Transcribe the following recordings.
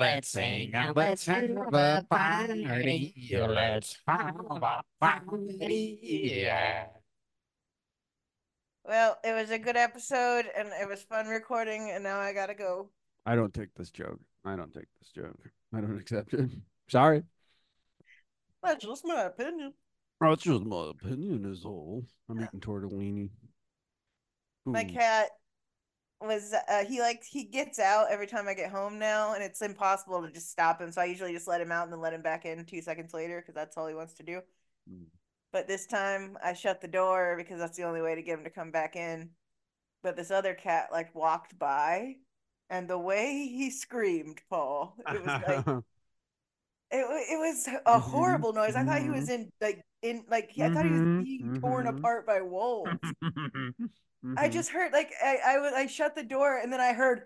Let's sing and let's have a party. Let's have a party. Yeah. Well, it was a good episode and it was fun recording, and now I gotta go. I don't take this joke. I don't take this joke. I don't accept it. Sorry. That's just my opinion. Oh, it's just my opinion is all. I'm eating tortellini. My Ooh. cat was he gets out every time I get home now, and it's impossible to just stop him. So I usually just let him out and then let him back in 2 seconds later because that's all he wants to do. Mm. But this time I shut the door because that's the only way to get him to come back in. But this other cat like walked by, and the way he screamed, Paul, it was like it was a Mhm. horrible noise. I thought he was Mhm. I thought he was Mhm. being torn Mhm. apart by wolves. I Mhm. just heard like I shut the door and then I heard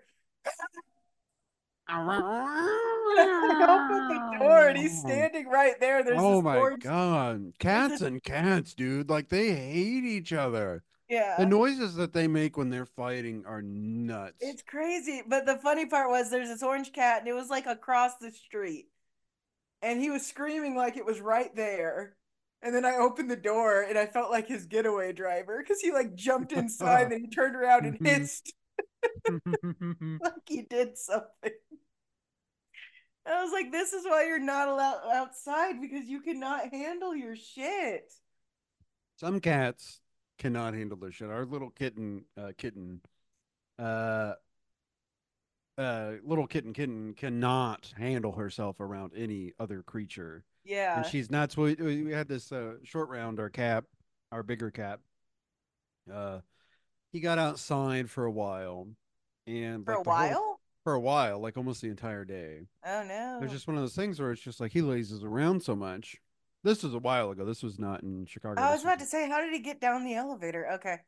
I opened the door and he's standing right there. There's Oh this my orange God. there's Cats this and cats, dude. Like they hate each other. The yeah. noises that they make when they're fighting are nuts. It's crazy. But the funny part was there's this orange cat and it was like across the street. And he was screaming like it was right there. And then I opened the door and I felt like his getaway driver because he like jumped inside and then he turned around and hissed like he did something. I was like, this is why you're not allowed outside because you cannot handle your shit. Some cats cannot handle their shit. Our little uh, kitten cannot handle herself around any other creature, and Yeah. she's not. So we had this short round, our bigger cat. Uh, he got outside for a while, and For a like the whole while? for a while, like almost the entire day. Oh There's no. just one of those things where it's just like he lazes around so much. This was a while ago. This was not in Chicago. I was This was about to say, how did he get down the elevator? Okay.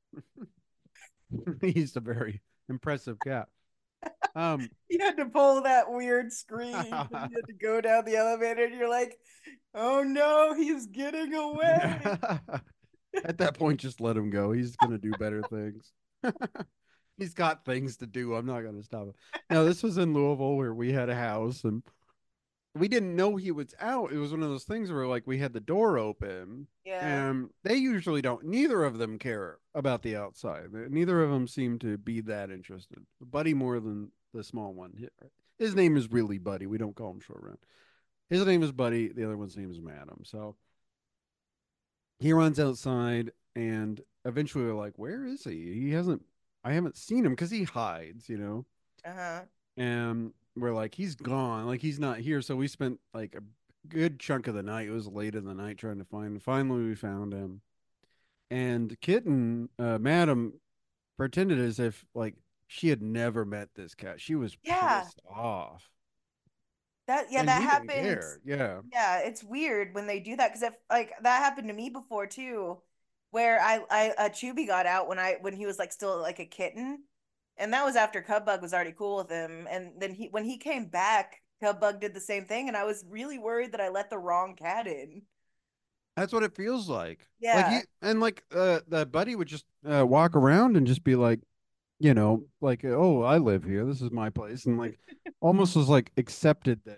he's a very impressive cat. Um, You had to pull that weird scream and you had to go down the elevator and you're like, oh no, he's getting away. at that point, just let him go. He's gonna do better things. He's got things to do. I'm not gonna stop him. No, this was in Louisville where we had a house and we didn't know he was out. It was one of those things where like we had the door open Yeah. and they usually don't. Neither of them care about the outside. Neither of them seem to be that interested. Buddy more than the small one. His name is really Buddy. We don't call him short round. His name is Buddy. The other one's name is Madam. So he runs outside and eventually we're like, where is he? He hasn't. I haven't seen him because he hides. Uh-huh. And we're like, he's gone, like he's not here. So we spent like a good chunk of the night. It was late in the night trying to find him. Finally, we found him. And Kitten, Madam, pretended as if like she had never met this cat. She was Yeah. pissed off, That and that he didn't happens. care. Yeah, Yeah, it's weird when they do that because if like that happened to me before too, where I Chubby got out when he was like still like a kitten, and that was after Cub Bug was already cool with him, and then he when he came back, Cub Bug did the same thing, and I was really worried that I let the wrong cat in. that's what it feels like. Like he Yeah, and like the buddy would just walk around and just be like, like, oh, I live here. This is my place, and like almost was like accepted that.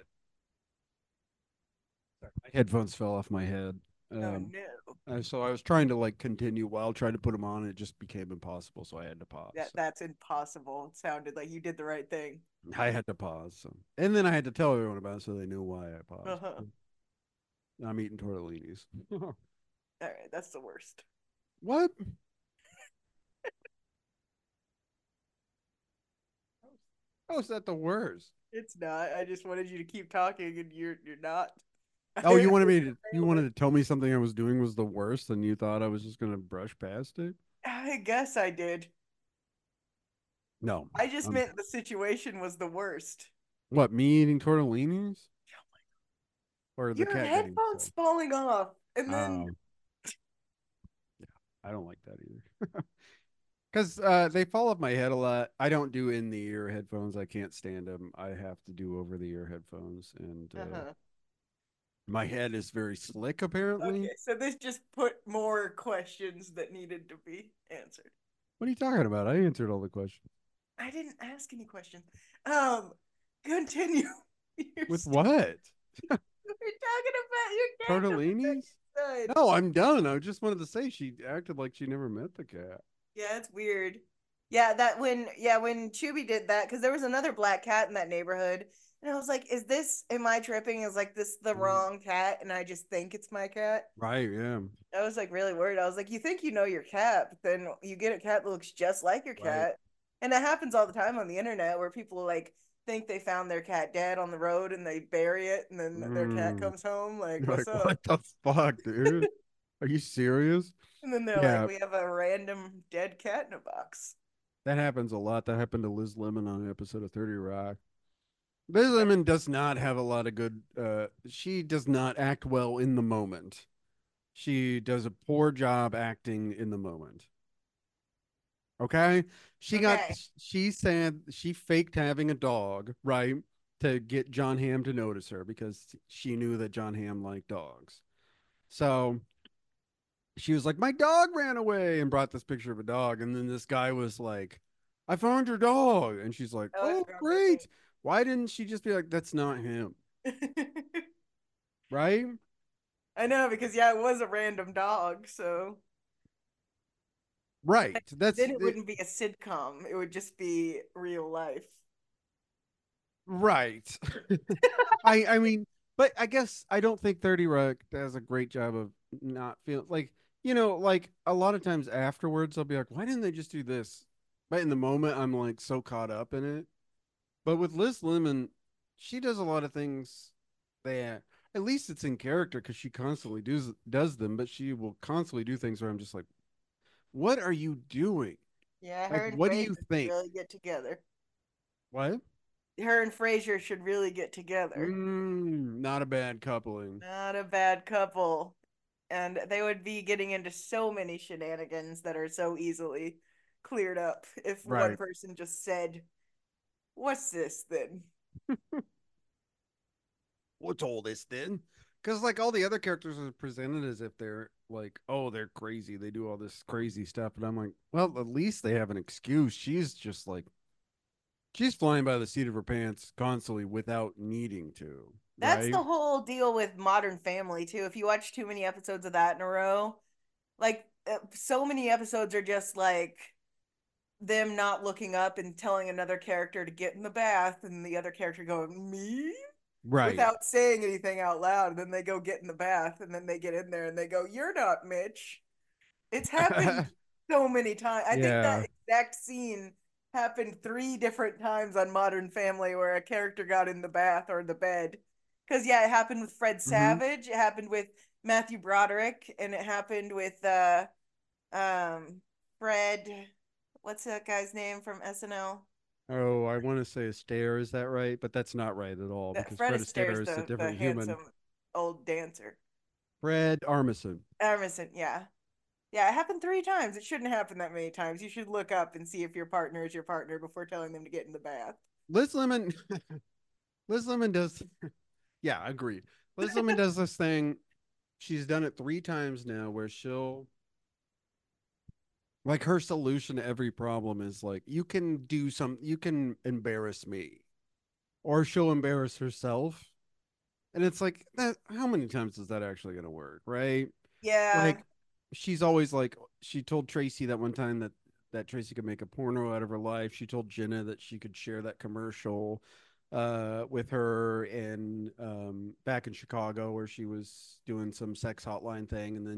Sorry, my headphones fell off my head. oh Um, no, so I was trying to like continue while trying to put them on. It just became impossible, so I had to pause. that's impossible. It sounded like you did the right thing. I had to pause. And then I had to tell everyone about it so they knew why I paused. Uh-huh. I'm eating tortellinis. All right, that's the worst. What? How is that the worst? It's not. I just wanted you to keep talking, and you're not. Oh, I you wanted to tell me something I was doing was the worst, and you thought I was just gonna brush past it? I guess I did. No. I just Um, meant the situation was the worst. what, me eating tortellinis? Or the Your cat getting headphones sick? falling off, and then Oh, yeah. I don't like that either. Because they fall off my head a lot. I don't do in the ear headphones. I can't stand them. I have to do over the ear headphones. And uh-huh. my head is very slick, apparently. Okay, so this just put more questions that needed to be answered. What are you talking about? I answered all the questions. I didn't ask any questions. Um, Continue. With what? You're talking about your cat coming back Tortellinis? inside. No, I'm done. I just wanted to say she acted like she never met the cat. Yeah, it's weird. Yeah, when Chubby did that, because there was another black cat in that neighborhood, and I was like, am I tripping? Is like this the Mm. wrong cat, and I just think it's my cat? Right, yeah. I was like really worried. I was like, you think you know your cat, but then you get a cat that looks just like your Right. cat. And that happens all the time on the internet where people like think they found their cat dead on the road and they bury it and then their cat Mm. comes home like, You're what's like, up? what the fuck, dude? Are you serious? And then they're like, Yeah, we have a random dead cat in a box. that happens a lot. That happened to Liz Lemon on an episode of 30 Rock. Liz Lemon does not have a lot of good she does not act well in the moment. She does a poor job acting in the moment. Okay? Okay. She said she faked having a dog, right? To get John Hamm to notice her because she knew that John Hamm liked dogs. So she was like, my dog ran away and brought this picture of a dog. And then this guy was like, I found your dog. And she's like, Oh, I oh, forgot about great. Why didn't she just be like, that's not him? that. Right? I know because yeah, it was a random dog, so Right. then it wouldn't be a sitcom. It would just be real life. right. I mean, but I guess I don't think 30 Rock does a great job of not feeling like, like a lot of times afterwards I'll be like, why didn't they just do this? But in the moment I'm like so caught up in it. But with Liz Lemon, she does a lot of things that at least it's in character because she constantly does them, but she will constantly do things where I'm just like, what are you doing? Yeah, Like, her and what do Frasier you should think? really get together. What? Her and Frasier should really get together. Not a bad coupling. Not a bad couple. And they would be getting into so many shenanigans that are so easily cleared up if one Right. person just said, what's this then? What's all this then? Because like all the other characters are presented as if they're like, oh, they're crazy. They do all this crazy stuff. And I'm like, well, at least they have an excuse. She's just like, she's flying by the seat of her pants constantly without needing to. That's Right. the whole deal with Modern Family, too. If you watch too many episodes of that in a row, like so many episodes are just like them not looking up and telling another character to get in the bath and the other character going, me? Right. Without saying anything out loud. And then they go get in the bath and then they get in there and they go, you're not Mitch. It's happened so many times. I think Yeah. that exact scene happened 3 different times on Modern Family where a character got in the bath or the bed. Because yeah, it happened with Fred Hmm. Savage, it happened with Matthew Broderick, and it happened with um Fred. What's that guy's name from SNL? Oh, I want to say Astaire. Is that right? But that's not right at all That because Fred Fred Astaire Astaire's is a the different human. handsome old dancer. Fred Armisen. Emerson, yeah. Yeah, it happened 3 times. It shouldn't happen that many times. You should look up and see if your partner is your partner before telling them to get in the bath. Liz Lemon. Liz Lemon does. Yeah, I agree. Liz Lemon does this thing. She's done it 3 times now where she'll like her solution to every problem is like you can embarrass me or she'll embarrass herself. And it's like that how many times is that actually going to work, right? Yeah. Like she's always like she told Tracy that one time that Tracy could make a porno out of her life. She told Jenna that she could share that commercial with her and back in Chicago where she was doing some sex hotline thing and then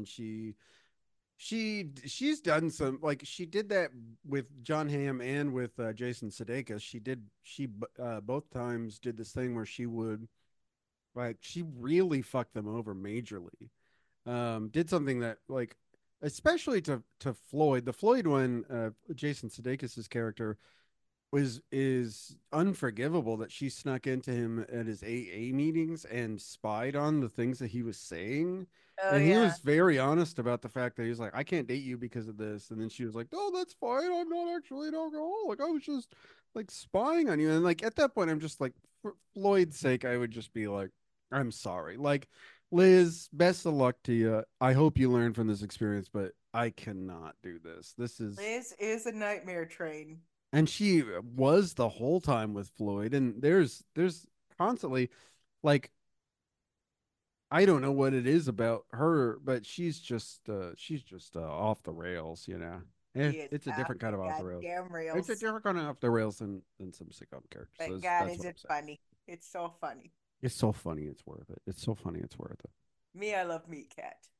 she's done some like she did that with John Hamm and with Jason Sudeikis. She both times did this thing where she would like she really fucked them over majorly. Did something that like especially to Floyd. The Floyd one, Jason Sudeikis's character was is unforgivable that she snuck into him at his AA meetings and spied on the things that he was saying. Oh And he yeah. was very honest about the fact that he was like, I can't date you because of this. And then she was like, oh, that's fine. I'm not actually an alcoholic. I was just like spying on you. And like at that point, I'm just like, for Floyd's sake, I would just be like, I'm sorry. Like, Liz, best of luck to you. I hope you learn from this experience, but I cannot do this. This is Liz is a nightmare train. And she was the whole time with Floyd. And there's constantly like I don't know what it is about her, but she's just off the rails, you know. She is It's a off different the kind of off the rails. goddamn It's a rails. different kind of off the rails than some sitcom characters. But God, That's is what I'm it saying. funny? It's so funny. It's so funny, it's worth it. It's so funny, it's worth it. Me, I love Meat Cat.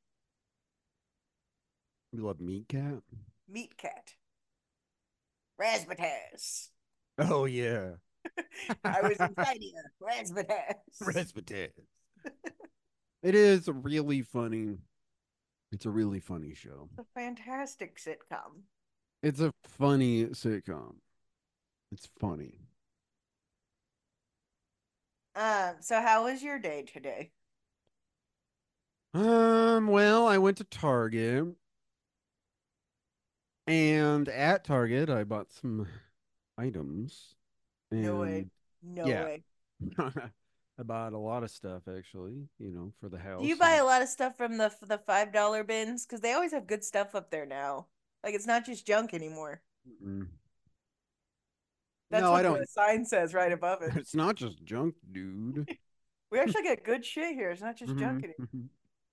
You love Meat Cat? Meat Cat. Razzmatazz. Oh yeah. I was inside you. Razzmatazz. Razzmatazz. It is really funny. It's a really funny show. It's a fantastic sitcom. It's a funny sitcom. It's funny. So how was your day today? Well, I went to Target, and at Target I bought some items, No way. and No yeah, way. I bought a lot of stuff actually, for the Do you house. buy And a lot of stuff from the $5 bins? Because they always have good stuff up there now. Like it's not just junk anymore. mm, That's no, I what the don't. sign says right above it. It's not just junk, dude. We actually get good shit here. It's not just junk Mhm, anymore. mhm.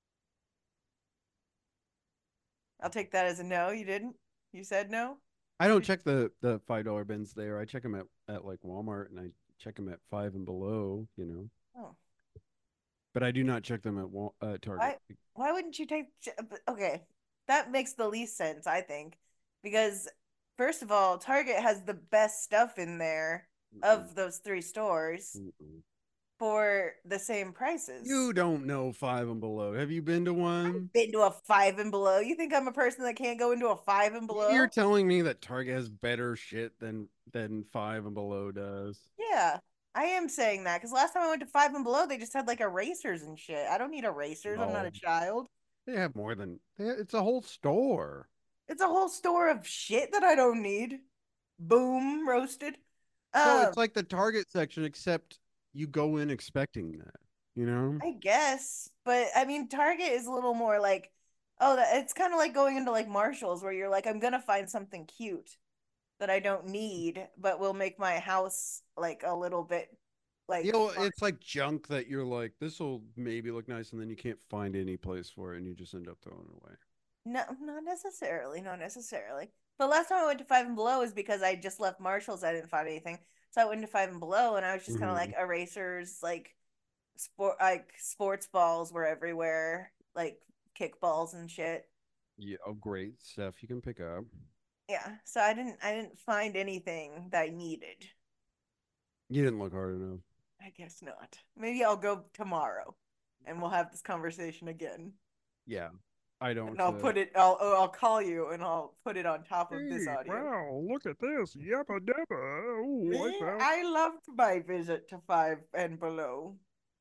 I'll take that as a no. You didn't? You said no? I don't check the $5 bins there. I check them at like Walmart, and I check them at five and below. Oh. But I do not check them at Target. Why wouldn't you take okay, that makes the least sense, I think. Because first of all, Target has the best stuff in there Mm-mm, of those three stores mm-mm. for the same prices. You don't know five and below. Have you been to one? Been to a five and below. You think I'm a person that can't go into a five and You're below? telling me that Target has better shit than five and below does. Yeah, I am saying that because last time I went to five and below, they just had like erasers and shit. I don't need erasers. I'm not a No, child. they have more than it's a whole store. It's a whole store of shit that I don't need. Boom, roasted. So Um, it's like the Target section, except you go in expecting that, you know? I guess, but I mean, Target is a little more like, oh, it's kind of like going into like Marshalls, where you're like, I'm gonna find something cute that I don't need, but will make my house like a little bit like fun. It's like junk that you're like, this will maybe look nice, and then you can't find any place for it, and you just end up throwing it away. No, not necessarily, not necessarily. But last time I went to Five and Below is because I just left Marshalls. I didn't find anything, so I went to Five and Below, and I was just kind of Hmm. like erasers, like sports balls were everywhere, like kickballs and shit. Yeah, oh, great stuff you can pick up. Yeah, so I didn't find anything that I needed. You didn't look hard enough. I guess not. Maybe I'll go tomorrow and we'll have this conversation again. Yeah, I And don't. I'll put it I'll call you and I'll put it on top of this Hey, audio. wow, look at this. Yabba dabba. Oh, I Me, found. I loved my visit to Five and Below.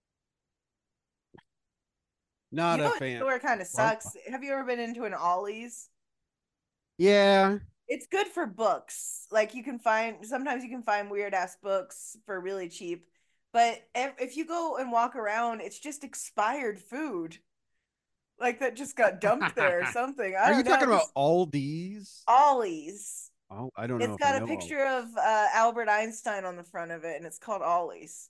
You Not know a what fan. store kind of What? sucks? Have you ever been into an Ollie's? Yeah. It's good for books. Like sometimes you can find weird ass books for really cheap. But if you go and walk around, it's just expired food. Like that just got dumped there or something. I Are you don't know. talking It about just Aldi's? Ollie's. Oh, I don't know It's if I got a know all. picture of Albert Einstein on the front of it, and it's called Ollie's.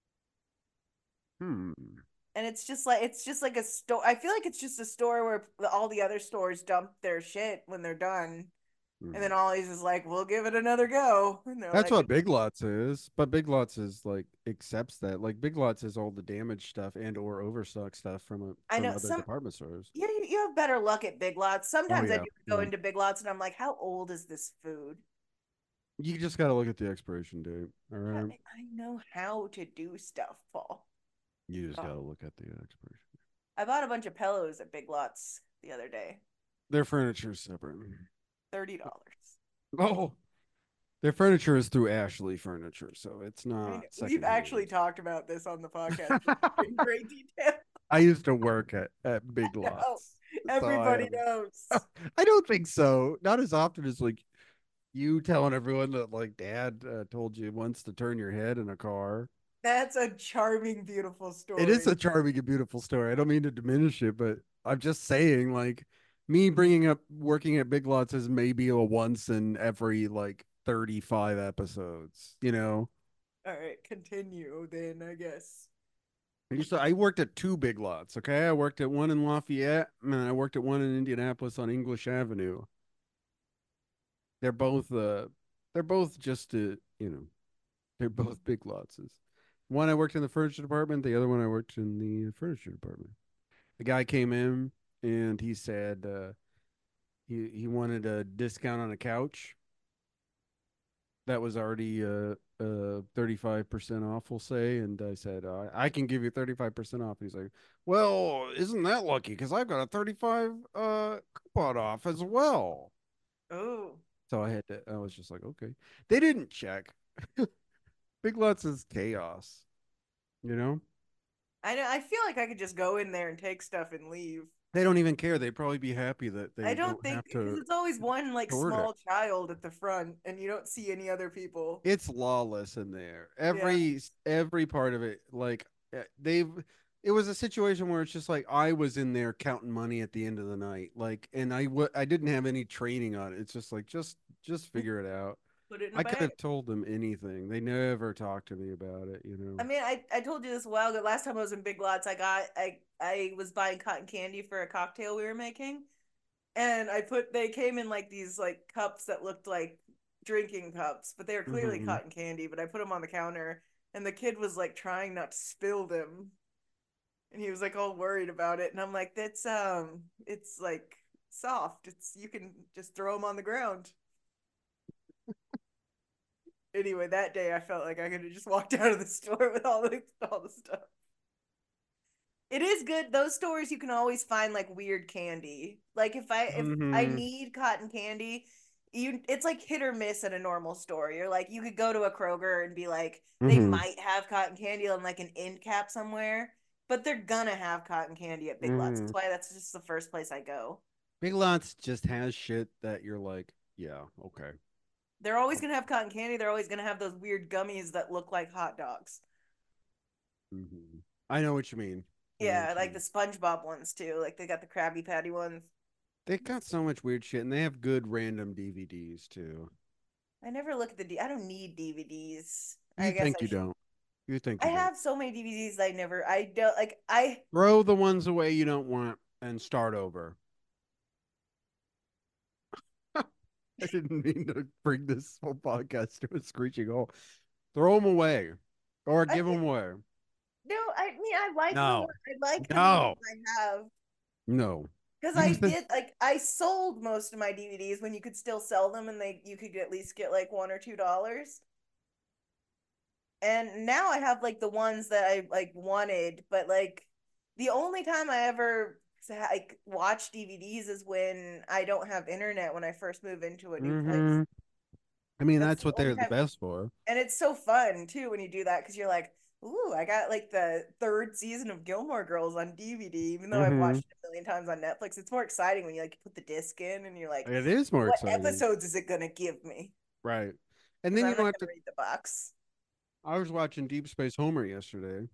Hmm. And it's just like a store. I feel like it's just a store where all the other stores dump their shit when they're done, and Hmm. then Ollie's is like, "We'll give it another go," and they're That's like, what Big Lots is, but Big Lots is like accepts that. Like Big Lots is all the damaged stuff and or overstock stuff "I from know other some department stores. you have better luck at Big Lots. Oh Sometimes I yeah, do go yeah. into Big Lots, and I'm like, "How old is this food?" You just got to look at the expiration date. All right. I know how to do stuff, Paul. You just got Oh, to look at the expiration. I bought a bunch of pillows at Big Lots the other day. Their furniture is separate. $30. Oh, their furniture is through Ashley Furniture, so it's I know. not We've actually secondhand. talked about this on the podcast in great detail. I used to work at Big No, Lots, so everybody knows. I don't think so. Not as often as like you telling everyone that like Dad told you once to turn your head in a car. That's a charming, beautiful It is story. a charming and beautiful story. I don't mean to diminish it, but I'm just saying, like, me bringing up working at Big Lots is maybe a once in every like 35 episodes, you know. All right, continue then, I guess. I worked at two Big Lots, okay? I worked at one in Lafayette, and I worked at one in Indianapolis on English Avenue. They're both just they're both Big Lots. One I worked in the furniture department, the other one I worked in the furniture department. The guy came in and he said he wanted a discount on a couch that was already 35% off, we'll say. And I said, I can give you 35% off. He's like, well, isn't that lucky? Because I've got a 35 coupon off as well. Oh, So I was just like, okay. They didn't check. Big Lots is chaos, you know? I know. I feel like I could just go in there and take stuff and leave. They don't even care. They'd probably be happy that I they don't don't think have because to it's always one like sort it. small child at the front, and you don't see any other people. It's lawless in there. Yeah. Every part of it, like they've. It was a situation where it's just like I was in there counting money at the end of the night, like, and I didn't have any training on it. It's just like just figure it out. Put it in a I could bag. have told them anything. They never talked to me about it, you I know. mean, I told you this a while ago. Last time I was in Big Lots, I was buying cotton candy for a cocktail we were making, and they came in like these like cups that looked like drinking cups, but they were clearly Hmm. cotton candy. But I put them on the counter, and the kid was like trying not to spill them, and he was like all worried about it. And I'm like, it's like soft. It's you can just throw them on the ground. Anyway, that day I felt like I could have just walked out of the store with all the stuff. It is good. Those stores you can always find like weird candy. Like if I Hmm. need cotton candy, it's like hit or miss at a normal store. You're like you could go to a Kroger and be like they Hmm. might have cotton candy on like an end cap somewhere, but they're gonna have cotton candy at Big Lots. Hmm. That's why that's just the first place I go. Big Lots just has shit that you're like, yeah, okay. They're always gonna have cotton candy. They're always gonna have those weird gummies that look like hot dogs. Hmm. I know what you mean. I know Yeah, what you like the mean. SpongeBob ones too. Like they got the Krabby Patty ones. They got so much weird shit, and they have good random DVDs too. I never look at I don't need DVDs. I You guess think I you should. don't? You think I you don't? have so many DVDs I never. I don't like. I Throw the ones away you don't want and start over. I didn't mean to bring this whole podcast to a screeching halt. Throw them away, or I give them away. no. I mean, I like the No, one. I like the movies no, I have no. because You I think? did like I sold most of my DVDs when you could still sell them and they you could at least get like $1 or $2. And now I have like the ones that I like wanted, but like the only time I ever like watch DVDs is when I don't have internet when I first move into a new place. Hmm. I mean, That's that's the what only they're the time, best for. and it's so fun too when you do that because you're like, "Ooh, I got like the third season of Gilmore Girls on DVD." Even though I've Hmm. watched it a million times on Netflix, it's more exciting when you like put the disc in and you're like, It is more "What exciting, episodes is it gonna give me?" right? And Because then I'm you not don't have gonna to. read the box. I was watching Deep Space Homer yesterday,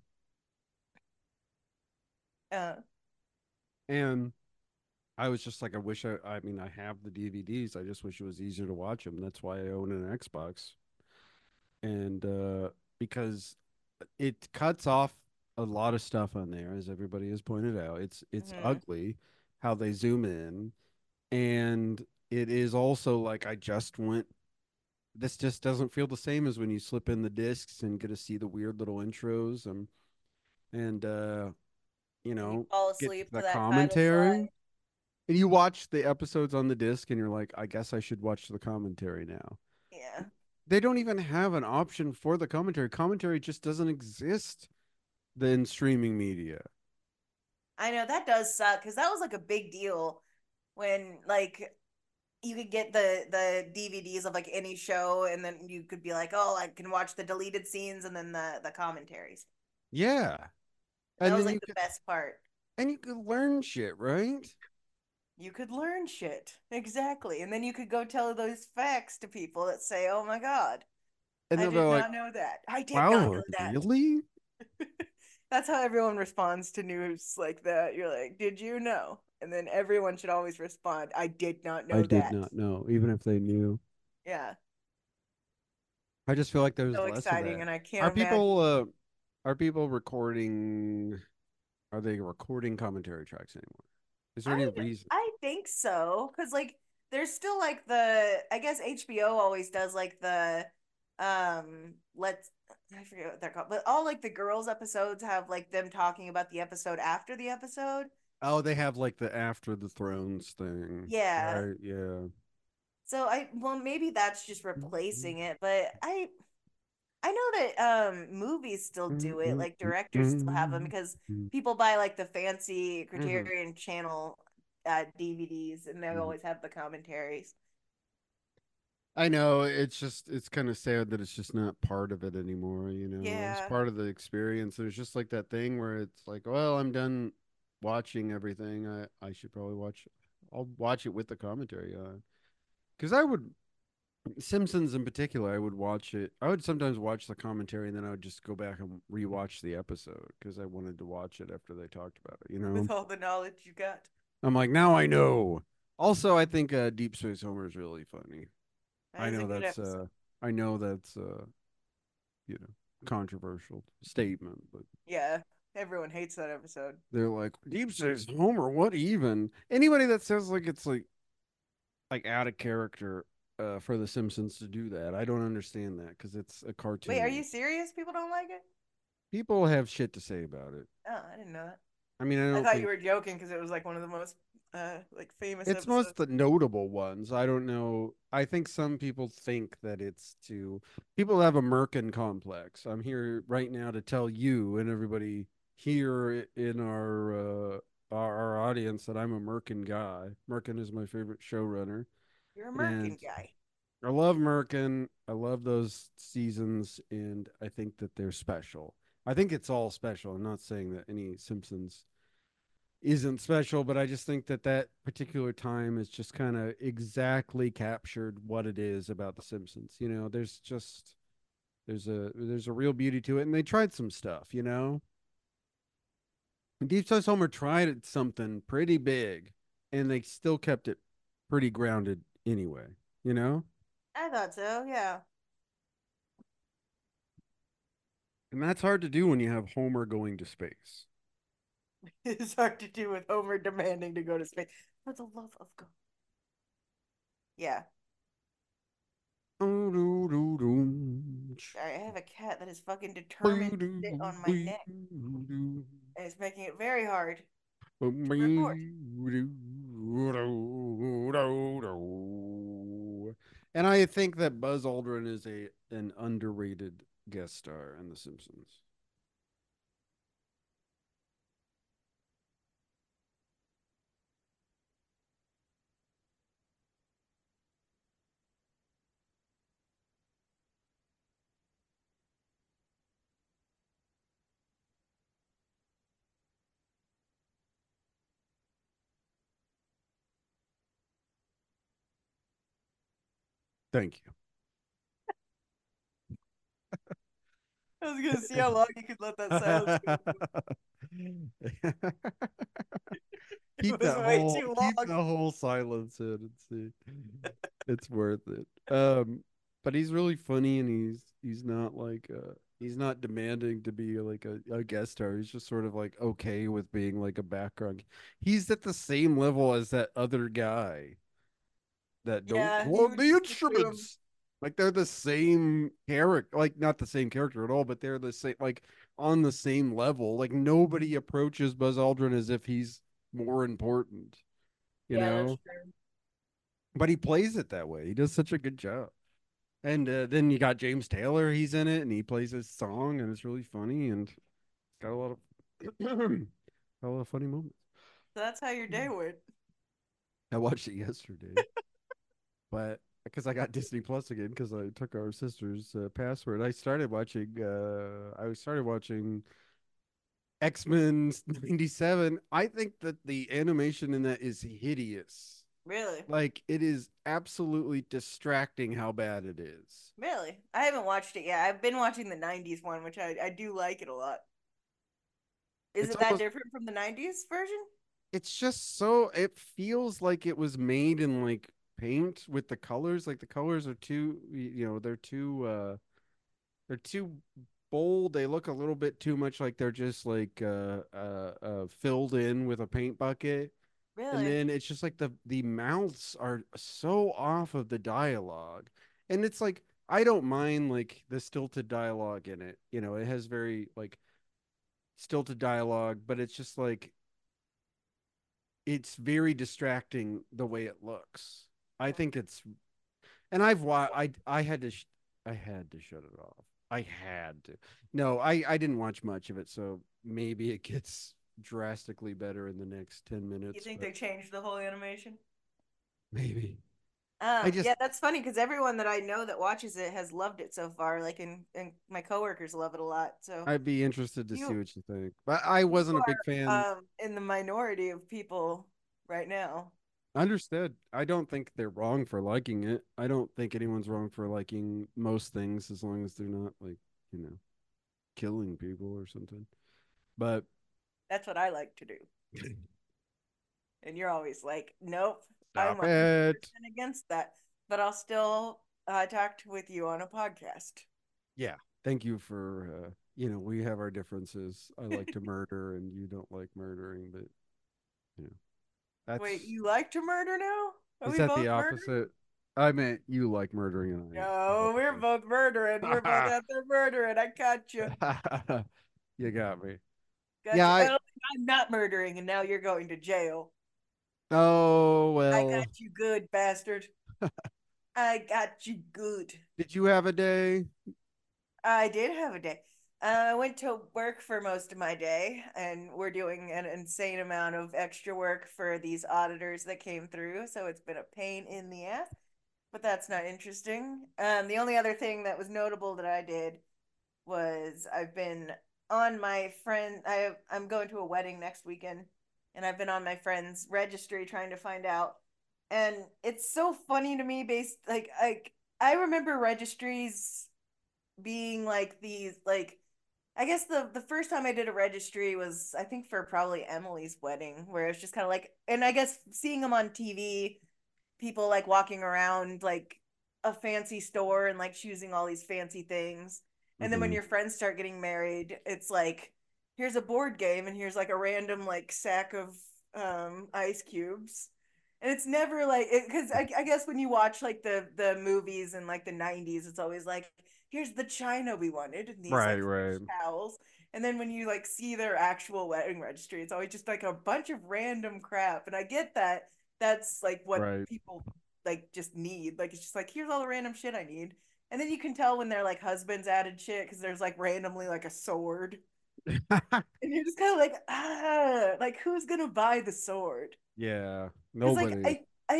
Uh, and I was just like, I wish I mean, I have the DVDs. I just wish it was easier to watch them. That's why I own an Xbox. And because it cuts off a lot of stuff on there, as everybody has pointed out. It's mhm. ugly how they zoom in, and it is also like I just went. This just doesn't feel the same as when you slip in the discs and get to see the weird little intros and you And you know fall get asleep to the that title slide. commentary. And you watch the episodes on the disc and you're like, I guess I should watch the commentary now. Yeah. They don't even have an option for the commentary. Commentary just doesn't exist in streaming media. I know that does suck because that was like a big deal when like you could get the DVDs of like any show and then you could be like, oh, I can watch the deleted scenes and then the commentaries. Yeah. And that And was then like the best part. you could learn shit, right? You could learn shit. Exactly. And then you could go tell those facts to people that say, oh my God, And I they'll be did like, not know that. I did not wow, know that. really? That's how everyone responds to news like that. You're like, did you know? And then everyone should always respond, I did not I know did that. not know, even if they knew. Yeah. I just feel like there's So less of exciting, that. and I can't Are imagine. people recording? Are they recording commentary tracks anymore? Is there any I reason? I think so, because like there's still like the I guess HBO always does like the let's I forget what they're called, but all like the girls episodes have like them talking about the episode after the episode. Oh, they have like the After the Thrones thing, Yeah. right? Yeah. So I well maybe that's just replacing it, but I know that movies still do it, like directors still have them because people buy like the fancy Criterion Channel DVDs and they always have the commentaries. I know it's kind of sad that it's just not part of it anymore, you know. It's Yeah. part of the experience. There's just like that thing where it's like, well, I'm done watching everything. I should probably watch I'll watch it with the commentary on. Because I would Simpsons in particular, I would watch it. I would sometimes watch the commentary and then I would just go back and rewatch the episode because I wanted to watch it after they talked about it, you know. With all the knowledge you got. I'm like, now I know. Also, I think Deep Space Homer is really funny. That I is a know good that's episode. I know that's you know, controversial statement, but Yeah. Everyone hates that episode. they're like, Deep Space Homer, what even? Anybody that says like it's like out of character for the Simpsons to do that, I don't understand that because it's a Wait, are you cartoon. serious? People don't like it? People have shit to say about it. Oh, I didn't know that. I mean, I I don't thought you think were joking because it was like one of the most like famous it's episodes. most the notable ones. I don't know. I think some people think that it's too. People have a Merkin complex. I'm here right now to tell you and everybody here in our audience that I'm a Merkin guy. Merkin is my favorite showrunner, You're a and Merkin guy. I love Merkin. I love those seasons, and I think that they're special. I think it's all special. I'm not saying that any Simpsons isn't special, but I just think that that particular time is just kind of exactly captured what it is about The Simpsons. You know, there's just there's a real beauty to it, and they tried some stuff. You know, Deep Space Homer tried something pretty big, and they still kept it pretty grounded anyway. You know, I thought so, yeah. and that's hard to do when you have Homer going to space. It's hard to do with Homer demanding to go to space. For the love of God. Yeah. Sorry, I have a cat that is fucking determined to sit on my neck. And it's making it very hard to record. And I think that Buzz Aldrin is a an underrated guest star in The Simpsons. Thank I was gonna see how long you could let that silence go. you. It was way too Keep long. the whole silence in and see. It's worth it. But he's really funny and he's not like he's not demanding to be like a guest star. He's just sort of like okay with being like a background. He's at the same level as that other guy that don't Yeah, blow you would the stick to him. instruments. Like they're the same character, like not the same character at all, but they're the same, like on the same level. Like nobody approaches Buzz Aldrin as if he's more important, you Yeah, that's know. true. But he plays it that way. He does such a good job. And then you got James Taylor. He's in it, and he plays his song, and it's really funny, and got a lot of got a lot of funny moments. So that's how your day went. I watched it yesterday, but because I got Disney Plus again, because I took our sister's password, I started watching X-Men '97. I think that the animation in that is hideous. Really? Like it is absolutely distracting how bad it is. Really? I haven't watched it yet. I've been watching the 90s one, which I do like it a lot. Is It's it that almost different from the 90s version? it's just so it feels like it was made in like paint with the colors. Like the colors are too, you know, they're too they're too bold. They look a little bit too much like they're just like filled in with a paint bucket. And Really? then it's just like the mouths are so off of the dialogue. And it's like I don't mind like the stilted dialogue in it. You know, it has very like stilted dialogue, but it's just like it's very distracting the way it looks. I think it's and I had to I had to shut it off. I had to. No, I didn't watch much of it, so maybe it gets drastically better in the next 10 You minutes, think but they changed the whole animation? maybe. I just Yeah, that's funny because everyone that I know that watches it has loved it so far. Like, and my coworkers love it a lot. So I'd be interested to see you what you think. But I you wasn't a big fan. are in the minority of people right now. Understood. I don't think they're wrong for liking it. I don't think anyone's wrong for liking most things as long as they're not like, you know, killing people or something. But That's what I like to do. And you're always like, nope, I'm stop 100% it. against that. But I'll still talk with you on a podcast. Yeah. Thank you for you know, we have our differences. I like to murder and you don't like murdering, but you know, Wait, that's you like to murder now? Are is we that both the murdering? opposite? I meant you like murdering and No, we're both murdering. We're both I out there murdering. I got you. you got me. Got Yeah, you. I Oh, I'm not murdering, and now you're going to jail. oh I well. got you good, bastard. I got you good. Did you have a day? I did have a day. I went to work for most of my day, and we're doing an insane amount of extra work for these auditors that came through. So it's been a pain in the ass, but that's not interesting. The only other thing that was notable that I did was I've been on my friend. I'm going to a wedding next weekend, and I've been on my friend's registry trying to find out. And it's so funny to me, based like I remember registries being like these like I guess the first time I did a registry was I think for probably Emily's wedding, where it's just kind of like, and I guess seeing them on TV, people like walking around like a fancy store and like choosing all these fancy things. And then when Hmm. your friends start getting married, it's like here's a board game and here's like a random like sack of ice cubes. And it's never like it because I guess when you watch like the movies in like the 90s, it's always like here's the china we wanted and these Right, like right. fresh towels. And then when you like see their actual wedding registry, it's always just like a bunch of random crap. And I get that that's like what Right. people like just need. Like it's just like here's all the random shit I need. And then you can tell when they're like husbands added shit because there's like randomly like a sword. And you're just kind of like, like who's gonna buy the sword? Yeah, Because like nobody.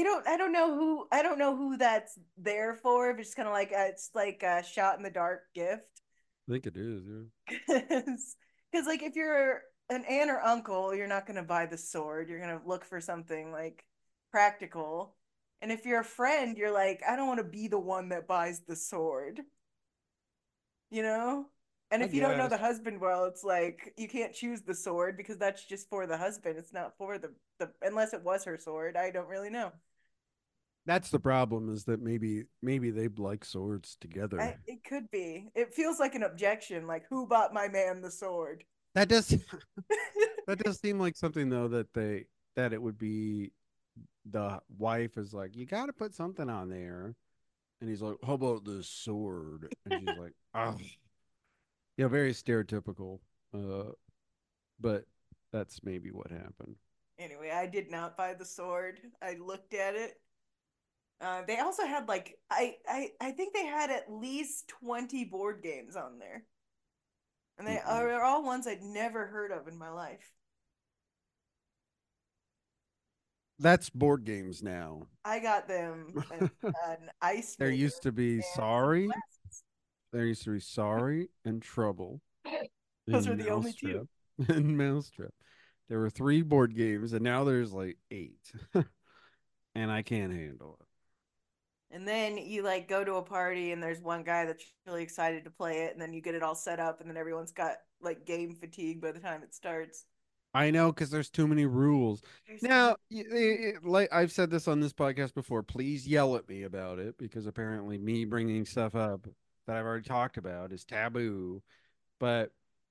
I don't know who that's there for. If it's just kind of like it's like a shot in the dark gift. I think it is, yeah. Because like if you're an aunt or uncle, you're not gonna buy the sword. You're gonna look for something like practical. And if you're a friend, you're like, I don't want to be the one that buys the sword, you know? And I if you don't know the guess. husband well, it's like you can't choose the sword because that's just for the husband. It's not for the unless it was her sword. I don't really know. That's the problem is that maybe they like swords together. It could be. It feels like an objection, like who bought my man the sword? That does that does seem like something though that it would be the wife is like, you got to put something on there. And he's like, how about this sword? And she's like, oh, yeah, very stereotypical. Uh, but that's maybe what happened. Anyway, I did not buy the sword. I looked at it. They also had like I think they had at least 20 board games on there, and they Mm-mm. are all ones I'd never heard of in my life. That's board games now. I got them an ice There maker used to be and some Sorry. glasses. There used to be Sorry and Trouble Those are and the only two. Mousetrap and Mousetrap. There were three board games, and now there's like eight, and I can't handle it. And then you like go to a party and there's one guy that's really excited to play it, and then you get it all set up, and then everyone's got like game fatigue by the time it starts. I know because there's too many rules. There's too Now, many. like I've said this on this podcast before, please yell at me about it because apparently me bringing stuff up that I've already talked about is Taboo, but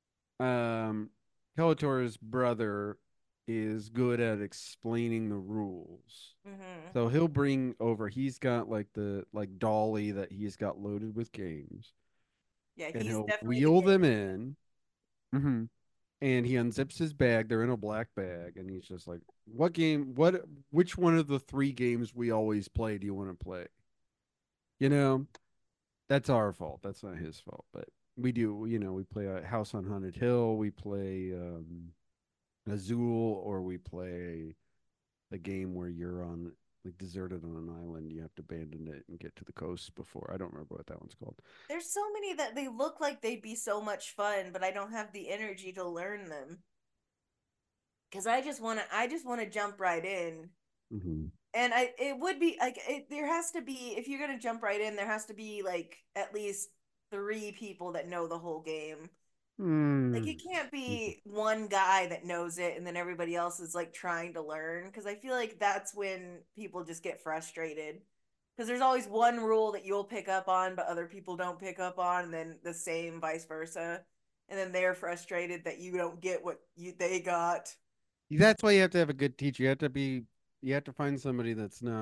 Skeletor's brother is good at explaining the rules. Mm-hmm. So he'll bring over, he's got like the like dolly that he's got loaded with games, Yeah, and he's he'll definitely the wheel them gamer. in. Mhm. And he unzips his bag. They're in a black bag, and he's just like, "What game? Which one of the three games we always play do you want to play?" You know, that's our fault. That's not his fault. But we do. We play a House on Haunted Hill. We play Azul, or we play the game where you're on like deserted on an island. You have to abandon it and get to the coast before. I don't remember what that one's called. There's so many that they look like they'd be so much fun, but I don't have the energy to learn them. Because I just want to jump right in. Mm-hmm. And it would be like there has to be, if you're gonna jump right in, there has to be like at least three people that know the whole game. Like Mm. it can't be one guy that knows it and then everybody else is like trying to learn, because I feel like that's when people just get frustrated. Because there's always one rule that you'll pick up on but other people don't pick up on, and then the same vice versa. And then they're frustrated that you don't get what they got. That's why you have to have a good teacher. You have to find somebody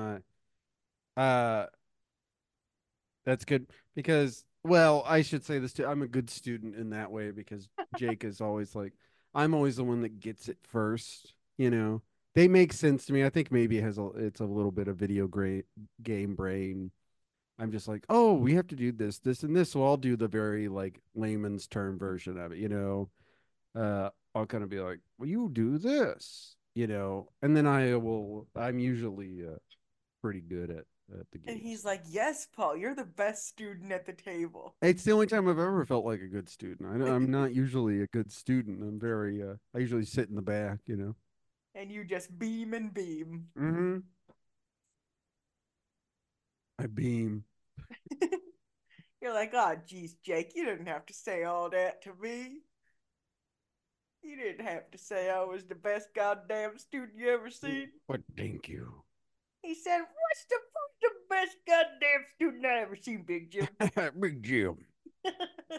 uh that's good because, well, I should say this too. I'm a good student in that way because Jake is always like, I'm always the one that gets it first. They make sense to me. I think maybe it's a little bit of game brain. I'm just like, oh, we have to do this, this, and this. So I'll do the very like layman's term version of it. I'll kind of be like, well, you do this, and then I'm usually pretty good at the And games. he's like, "Yes, Paul, you're the best student at the table." It's the only time I've ever felt like a good student. I'm not usually a good student. I usually sit in the back. And you just beam and beam. Mm-hmm. I beam. You're like, "Oh, geez, Jake, you didn't have to say all that to me. You didn't have to say I was the best goddamn student you ever seen." What? Thank you. He said, "What's the best goddamn student I ever seen, Big Jim?" Big Jim. Good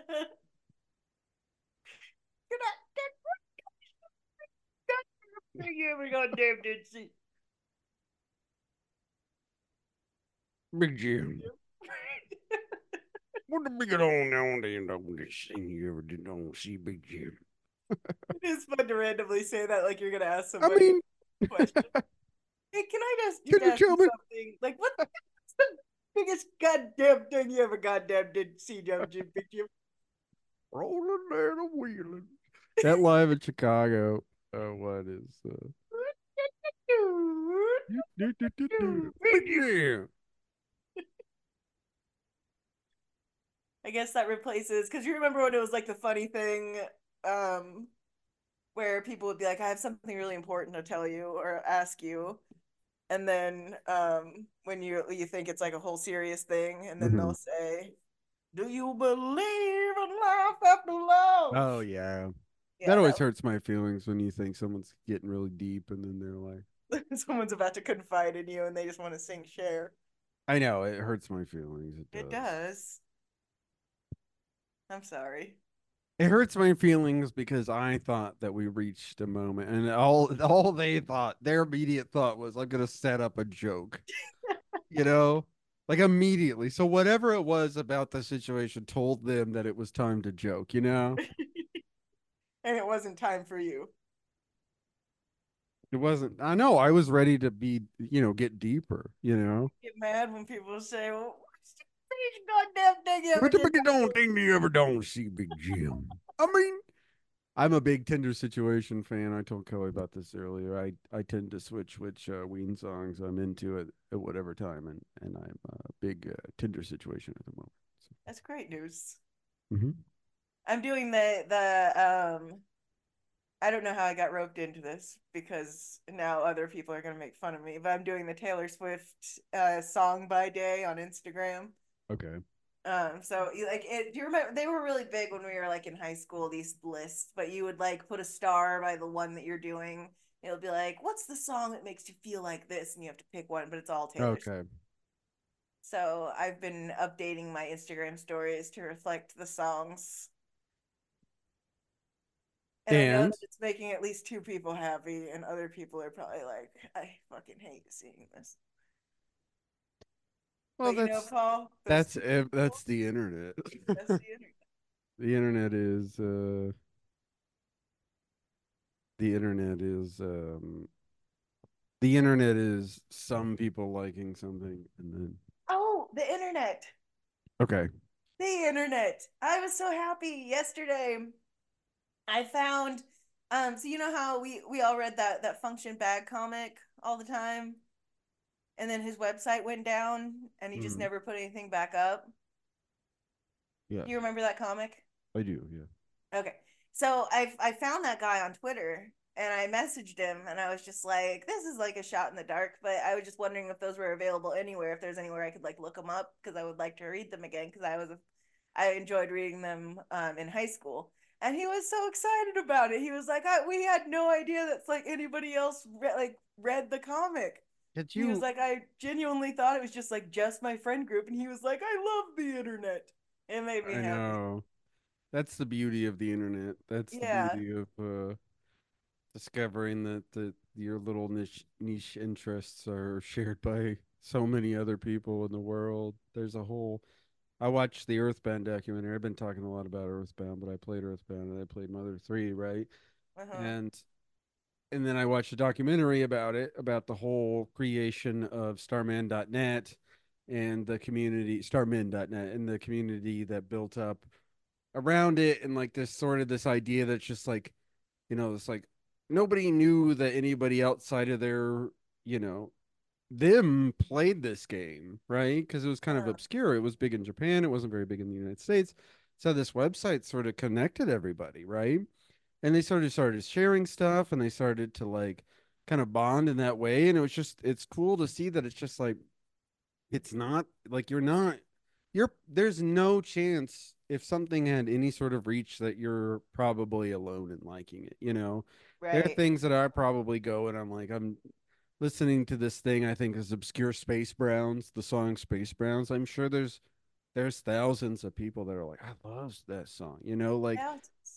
goddamn you ever goddamn did see. Big Jim. What the big on down there and on this thing you ever did on see Big Jim? It is fun to randomly say that like you're gonna ask I somebody mean, a question. Hey, can I just can you ask you tell me? something? Like, what's the biggest goddamn thing you ever goddamn did see, Jim, Big Jim? Rolling down a wheeling. That live in Chicago. What is Big Jim? I guess that replaces, because you remember when it was like the funny thing, um, where people would be like, "I have something really important to tell you or ask you," and then when you think it's like a whole serious thing, and then Mhm. they'll say, "Do you believe in life after love?" Oh yeah. That Yeah, always hurts my feelings when you think someone's getting really deep and then they're like, someone's about to confide in you and they just want to sing share. I know, it hurts my feelings. It It does. does. I'm sorry. It hurts my feelings because I thought that we reached a moment and all they thought, their immediate thought was I'm gonna set up a joke, you know? Like immediately. So whatever it was about the situation told them that it was time to joke. And it wasn't time for you. It wasn't. I know. I was ready to get deeper. Get mad when people say, "Well, what's the biggest goddamn thing you ever What the did?" big don't thing do you ever don't see, Big Jim? I mean, I'm a big Tender Situation fan. I told Kelly about this earlier. I tend to switch which Ween songs I'm into at whatever time, and I'm a big Tender Situation at the moment. That's great news. Mhm. I'm doing the I don't know how I got roped into this because now other people are gonna make fun of me, but I'm doing the Taylor Swift song by day on Instagram. Okay. So like it, do you remember they were really big when we were like in high school, these lists, but you would like put a star by the one that you're doing. It'll be like, what's the song that makes you feel like this? And you have to pick one, but it's all Taylor Swift. Okay. So I've been updating my Instagram stories to reflect the songs. And I know And that it's making at least two people happy, and other people are probably like, I fucking hate seeing this. well, But you know, Paul, those that's two people, that's the internet. that's the internet. The internet is the internet is the internet is some people liking something and then Oh, the internet. okay. The internet. I was so happy yesterday. I found so you know how we all read that Function Bag comic all the time, and then his website went down and he just Mhm. never put anything back up. Yeah, Do you remember that comic? I do. Yeah. Okay. So I found that guy on Twitter and I messaged him and I was just like, this is like a shot in the dark, but I was just wondering if those were available anywhere, if there's anywhere I could like look them up because I would like to read them again because I enjoyed reading them in high school. And he was so excited about it. He was like, "We had no idea that's like anybody else read the comic." Did He was you like, "I genuinely thought it was just like just my friend group." And he was like, "I love the internet." It made me I happy. know. That's the beauty of the internet. That's the Yeah, beauty of discovering that your little niche interests are shared by so many other people in the world. There's a whole I watched the Earthbound documentary. I've been talking a lot about Earthbound, but I played Earthbound and I played Mother 3, right? uh-huh. And and then I watched a documentary about it, about the whole creation of Starman.net and the community, Starman.net, and the community that built up around it, and like this idea that's just like, it's like nobody knew that anybody outside of their, you know, them played this game, right? Because it was kind of Uh-huh. obscure. It was big in Japan, it wasn't very big in the United States. So this website sort of connected everybody, right? And they sort of started sharing stuff and they started to like kind of bond in that way. And it's cool to see that it's just like, it's not like there's no chance if something had any sort of reach that you're probably alone in liking it, you know? There are Right. things that I probably go and I'm like, I'm listening to this thing I think is obscure Space Browns, the song Space Browns. I'm sure there's thousands of people that are like, I love that song, like Thousands.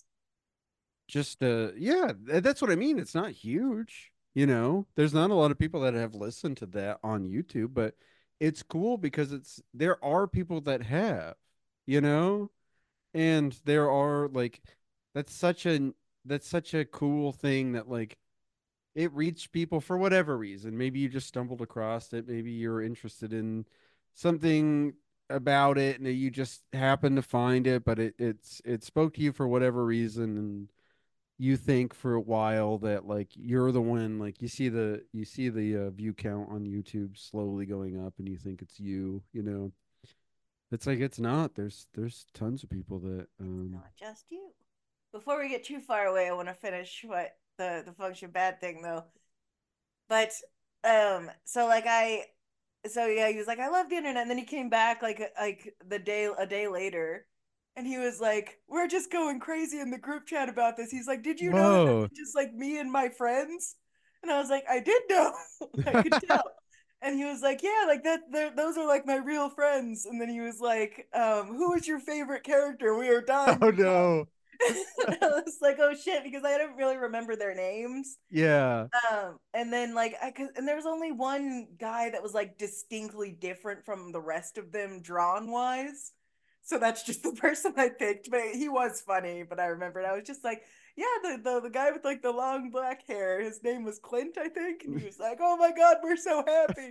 just yeah, that's what I mean. It's not huge, there's not a lot of people that have listened to that on YouTube, but it's cool because there are people that have, you know and there are like that's such a that's such a cool thing that like it reached people for whatever reason. Maybe you just stumbled across it, maybe you're interested in something about it and you just happened to find it, but it spoke to you for whatever reason, and you think for a while that like you're the one, like you see the view count on YouTube slowly going up and you think it's you. It's like it's not. There's tons of people that Not just you. Before we get too far away, I want to finish what the function bad thing though. But so like I so yeah, he was like, I love the internet, and then he came back like the day a day later, and he was like, we're just going crazy in the group chat about this. He's like, did you know that whoa. that's just like me and my friends? And I was like, I did know. I could tell. And he was like, yeah, like those are like my real friends. And then he was like, who is your favorite character? We are dying Oh to know. no. I was like, oh shit, because I didn't really remember their names. Yeah. And then like and there was only one guy that was like distinctly different from the rest of them drawn wise. So that's just the person I picked. But he was funny, but I remembered I was just like, yeah, the guy with like the long black hair, his name was Clint, I think, and he was like, oh my god, we're so happy.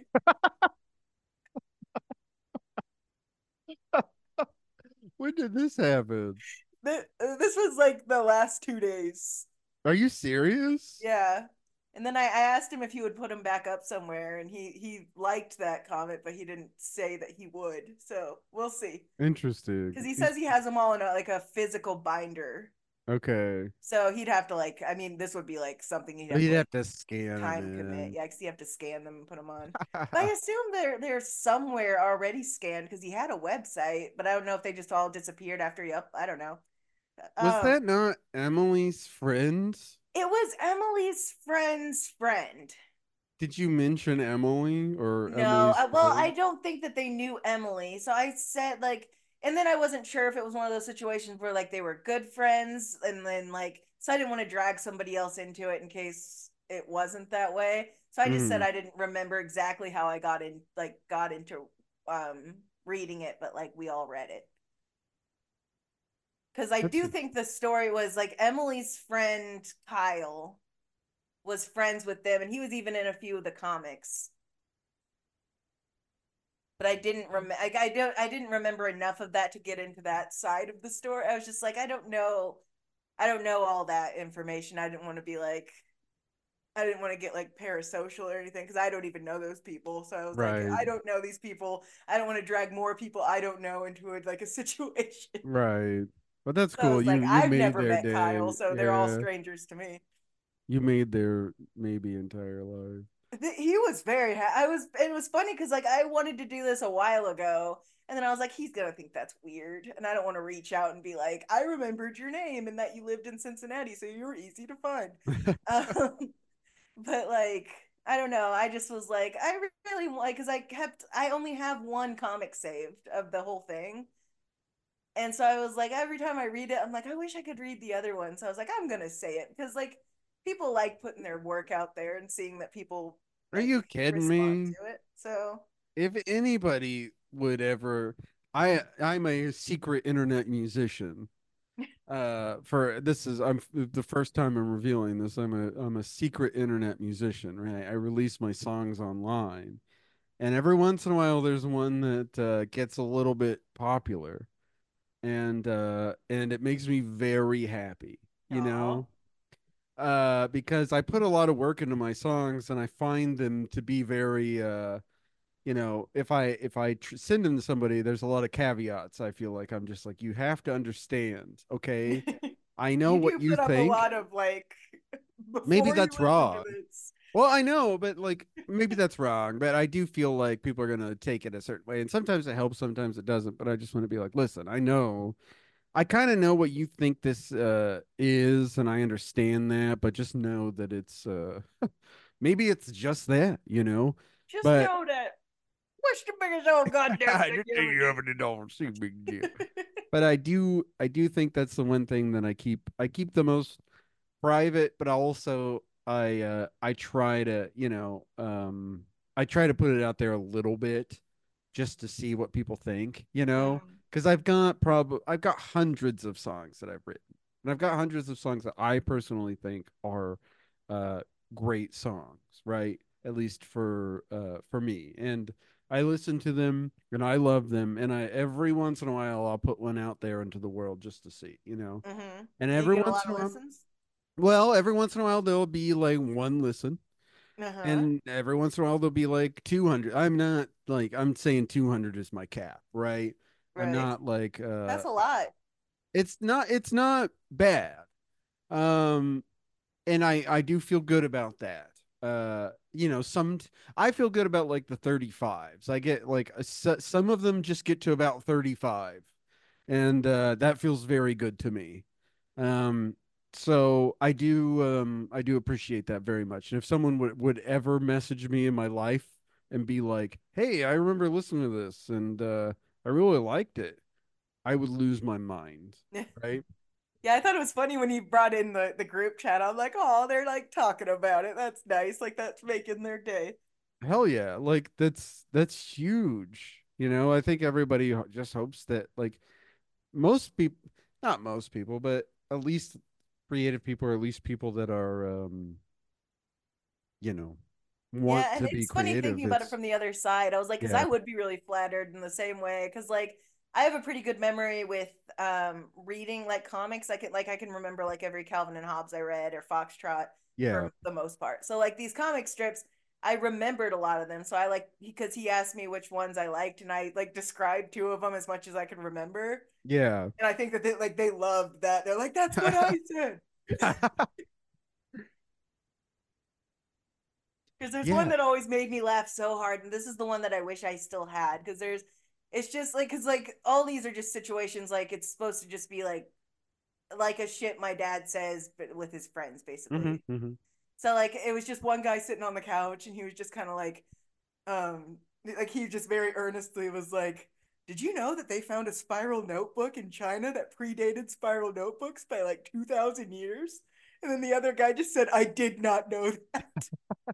When did this happen? This was like the last 2 days. Are you serious? Yeah. And then I asked him if he would put him back up somewhere, and he liked that comment, but he didn't say that he would. So we'll see. Because Interesting. he says he has them all in a physical binder. Okay. So he'd have to like, I mean, this would be like something he'd Well, have to you'd like have to scan them time commit. in. Yeah, because you have to scan them and put them on. But I assume they're somewhere already scanned because he had a website, but I don't know if they just all disappeared after he up. I don't know. Was Um, that not Emily's friend? it was Emily's friend's friend. Did you mention Emily or No, Emily's well, I friend? don't think that they knew Emily. So I said like, and then I wasn't sure if it was one of those situations where like they were good friends, and then like, so I didn't want to drag somebody else into it in case it wasn't that way. So I just said Mhm. I didn't remember exactly how I got into reading it, but like we all read it. Because I That's do think the story was like Emily's friend Kyle was friends with them, and he was even in a few of the comics. But I didn't remember. Like, I didn't remember enough of that to get into that side of the story. I was just like, I don't know. I don't know all that information. I didn't want to be like, I didn't want to get like parasocial or anything because I don't even know those people. So I was like, right. I don't know these people. I don't want to drag more people I don't know into it, like a situation. Right. But that's So I cool. was like, You I've made never their met Kyle, day. so they're all Yeah. strangers to me. You made their maybe entire life. He was very I was it was funny because like I wanted to do this a while ago, and then I was like, he's gonna think that's weird, and I don't want to reach out and be like, I remembered your name and that you lived in Cincinnati, so you were easy to find. um, but like, I don't know, I just was like, I really like, because I only have one comic saved of the whole thing, and so I was like, every time I read it, I'm like, I wish I could read the other one. So I was like, I'm gonna say it because like people like putting their work out there and seeing that people Are like you kidding respond me? to it. So If anybody would ever I'm a secret internet musician. For this is I'm the first time I'm revealing this. I'm a secret internet musician, right? I release my songs online. And every once in a while there's one that gets a little bit popular. And it makes me very happy, you aw. know? Because I put a lot of work into my songs and I find them to be very if I send them to somebody, there's a lot of caveats. I feel like I'm just like, you have to understand, okay? I know You what do you put up a think. lot of like Maybe before you that's listen to wrong. this. Well, I know, but like maybe that's wrong. But I do feel like people are gonna take it a certain way, and sometimes it helps, sometimes it doesn't. But I just want to be like, listen, I kind of know what you think this is, and I understand that, but just know that it's maybe it's just that, you know. Just But know that what's the biggest old goddamn I thing just you think ever you did? haven't don't see big deal. But I do think that's the one thing that I keep the most private, but also I try to, I try to put it out there a little bit just to see what people think, Mm, because I've got hundreds of songs that I've written. And I've got hundreds of songs that I personally think are uh great songs, right? At least for me. And I listen to them and I love them, and I every once in a while I'll put one out there into the world just to see, mm-hmm. And Do you every get a once lot in a of while, listens? well, every once in a while there'll be like one listen, Uh-huh. and every once in a while there'll be like 200. I'm not like I'm saying 200 is my cap, right? I'm Right. not like That's a lot. it's not bad. Um and I do feel good about that. Some I feel good about like the 35s. I get like some of them just get to about 35, and that feels very good to me. Um, so I do appreciate that very much. And if someone would ever message me in my life and be like, "Hey, I remember listening to this and I really liked it," I would lose my mind, right? Yeah, I thought it was funny when he brought in the group chat. I'm like, oh, they're like talking about it. That's nice. Like that's making their day. Hell yeah. Like that's huge. I think everybody just hopes that like most people, not most people, but at least creative people, or at least people that are you know, want Yeah, and to be it's funny creative. thinking about it It's from the other side. I was like, because I Yeah. would be really flattered in the same way. Because like I have a pretty good memory with reading like comics. I can remember like every Calvin and Hobbes I read or Foxtrot Yeah. for the most part. So like these comic strips, I remembered a lot of them. So I like because he asked me which ones I liked, and I like described two of them as much as I could remember. Yeah. And I think that they loved that. They're like, that's what I said. Because there's one Yeah. that always made me laugh so hard, and this is the one that I wish I still had. It's just like, because like all these are just situations like it's supposed to just be like a shit my dad says, but with his friends hmm basically. hmm So like it was just one guy sitting on the couch and he was just kind of like he just very earnestly was like, "Did you know that they found a spiral notebook in China that predated spiral notebooks by like 2000 years?" And then the other guy just said, "I did not know that."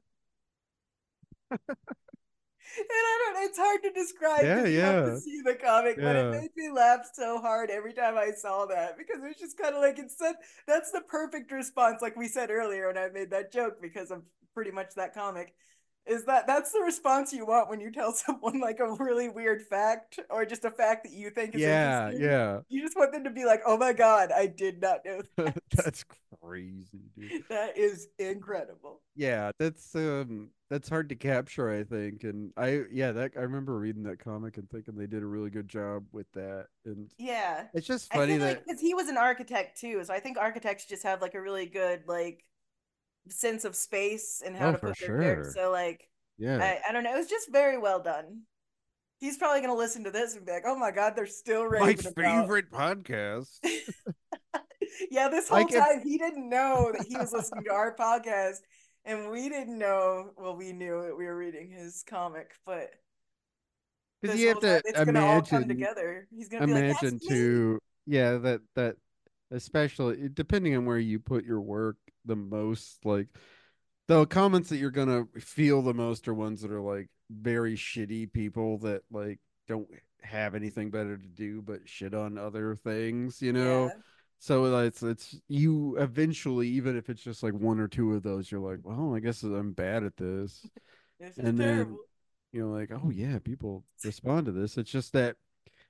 And I don't, it's hard to describe Yeah, because you have to yeah, see the comic, but it yeah. made me laugh so hard every time I saw that because it was just kind of like instead that's the perfect response, like we said earlier, and I made that joke because of pretty much that comic. Is that that's the response you want when you tell someone like a really weird fact or just a fact that you think is Yeah, interesting? yeah. You just want them to be like, "Oh my god, I did not know that." That's crazy, dude. That is incredible. Yeah, that's hard to capture, I think. And that I remember reading that comic and thinking they did a really good job with that. And Yeah. it's just I funny feel like that because he was an architect too, so I think architects just have like a really good like sense of space and how oh, to for put their characters. sure. So like Yeah. I don't know, it was just very well done. He's probably gonna listen to this and be like, "Oh my god, they're still My raving about." favorite podcast. Yeah, this I whole could time he didn't know that he was listening to our podcast, and we didn't know. Well, we knew that we were reading his comic, but because this you have whole time to it's gonna all come imagine together. He's gonna be like, "That's imagine me." too, yeah, that especially depending on where you put your work the most, like the comments that you're gonna feel the most are ones that are like very shitty people that like don't have anything better to do but shit on other things, you know. Yeah, So it's you eventually, even if it's just like one or two of those, you're like, well, I guess I'm bad at this. this is And then terrible. you're like, oh yeah, people respond to this. It's just that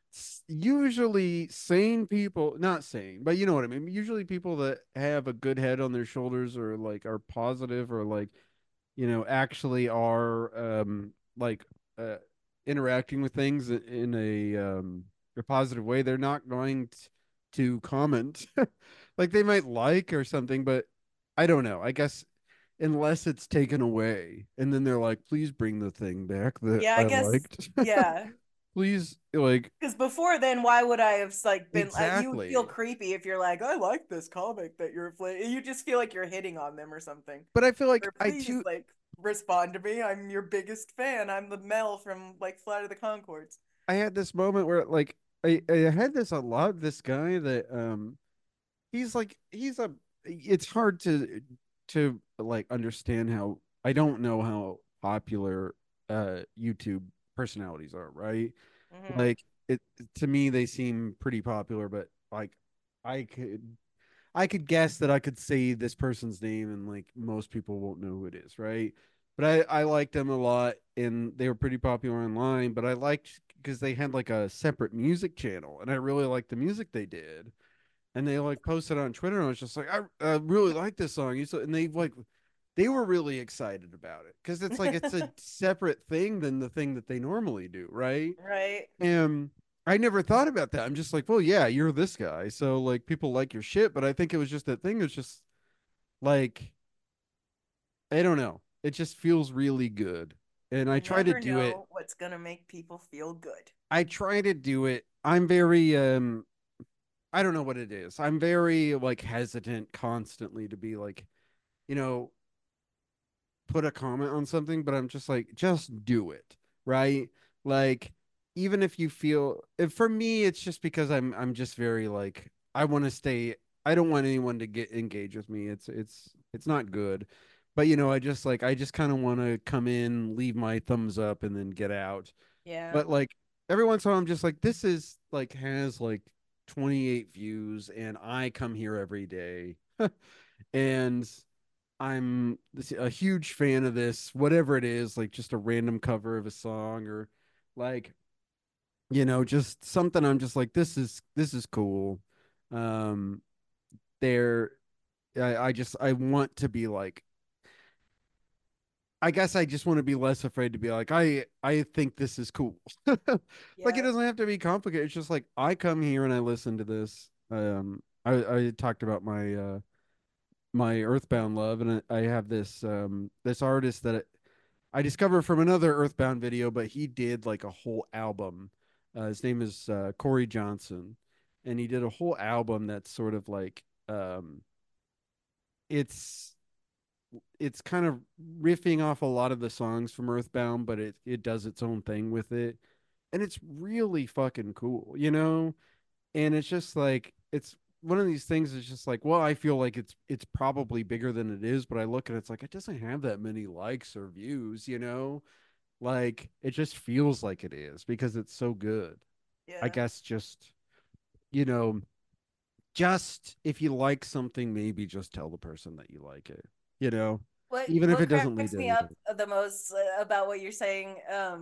usually sane people, not sane, but you know what I mean. Usually people that have a good head on their shoulders or like are positive or like, actually are like uh interacting with things in a positive way. They're not going to comment. Like they might like or something, but I don't know. I guess unless it's taken away and then they're like, please bring the thing back that Yeah, I I guess. liked. Yeah, Please, like, because before then, why would I have like been? You would feel exactly. creepy if you're like, "I like this comic that you're playing." You just feel like you're hitting on them or something. But I feel like Or please, like, respond to me. I'm your biggest fan. I'm the Mel from like Flight of the Concords. I had this moment where like I had this a lot. This guy that he's like he's a it's hard to like understand how I don't know how popular YouTube personalities are, right? Hmm. Like it to me they seem pretty popular, but like I could I could guess that I could say this person's name and like most people won't know who it is, right? But I liked them a lot and they were pretty popular online, but I liked because they had like a separate music channel and I really liked the music they did. And they like posted on Twitter and I was just like, I really like this song. And they were really excited about it because it's a separate thing than the thing that they normally do, right? Right. And I never thought about that. I'm just like, well, yeah, you're this guy. So like people like your shit, but I think it was just that thing. It's just like, I don't know. It just feels really good. And I You try to never do it. know what's gonna make people feel good. I try to do it. I'm very I don't know what it is. I'm very like hesitant constantly to be like, you know, put a comment on something, but I'm just like, just do it, right? Like, even if you feel, if for me, it's just because I'm just very like, I want to stay. I don't want anyone to get engage with me. It's not good, but I just kind of want to come in, leave my thumbs up, and then get out. Yeah. But like every once in a while, I'm just like, this is like has like 28 views, and I come here every day, and I'm a huge fan of this, whatever it is, like just a random cover of a song or like, just something I'm just like, this is cool. Um, there, I want to be like, I guess I just want to be less afraid to be like, I think this is cool. Like it Yeah. doesn't have to be complicated. It's just like I come here and I listen to this. I talked about my Earthbound love, and I have this artist that I discovered from another Earthbound video, but he did like a whole album. His name is Corey Johnson, and he did a whole album that's sort of like it's it's kind of riffing off a lot of the songs from Earthbound, but it does its own thing with it. And it's really fucking cool, you know? And it's just like it's one of these things that's just like, well, I feel like it's probably bigger than it is, but I look at it, it's like it doesn't have that many likes or views, you know? Like it just feels like it is because it's so good. I Yeah. guess just, you know, just if you like something, maybe just tell the person that you like it, you know, even if What it doesn't lead cracks to me up anything. the most about what you're saying,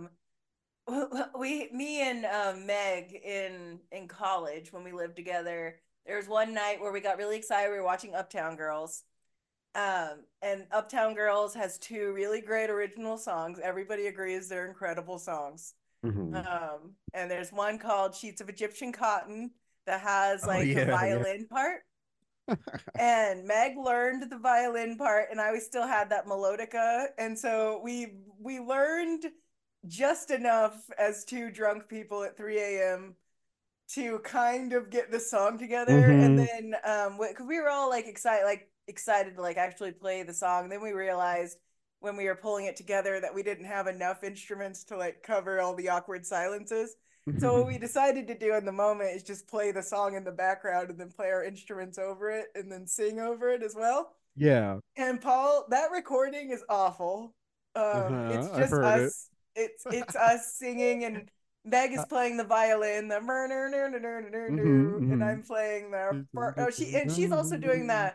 me and Meg in college when we lived together, there was one night where we got really excited. We were watching Uptown Girls. And Uptown Girls has two really great original songs. Everybody agrees they're incredible songs. Mhm. And there's one called Sheets of Egyptian Cotton that has Oh like the yeah, yeah. violin part. And Meg learned the violin part, and I still had that melodica. And so we learned just enough as two drunk people at 3 a.m. to kind of get the song together. And Hmm. then because we were all like excited to like actually play the song. Then we realized when we were pulling it together that we didn't have enough instruments to like cover all the awkward silences. So what we decided to do in the moment is just play the song in the background and then play our instruments over it and then sing over it as well. Yeah. And Paul, that recording is awful. It's I've just heard it. us. It's us singing, and Meg is playing the violin, the and Hmm. I'm playing the oh she's also doing that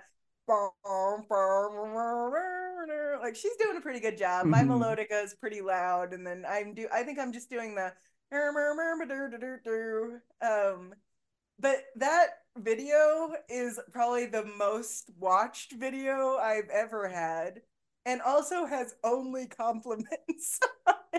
like she's doing a pretty good job. My Hmm. melodica is pretty loud, and then I think I'm just doing the but that video is probably the most watched video I've ever had, and also has only compliments on it.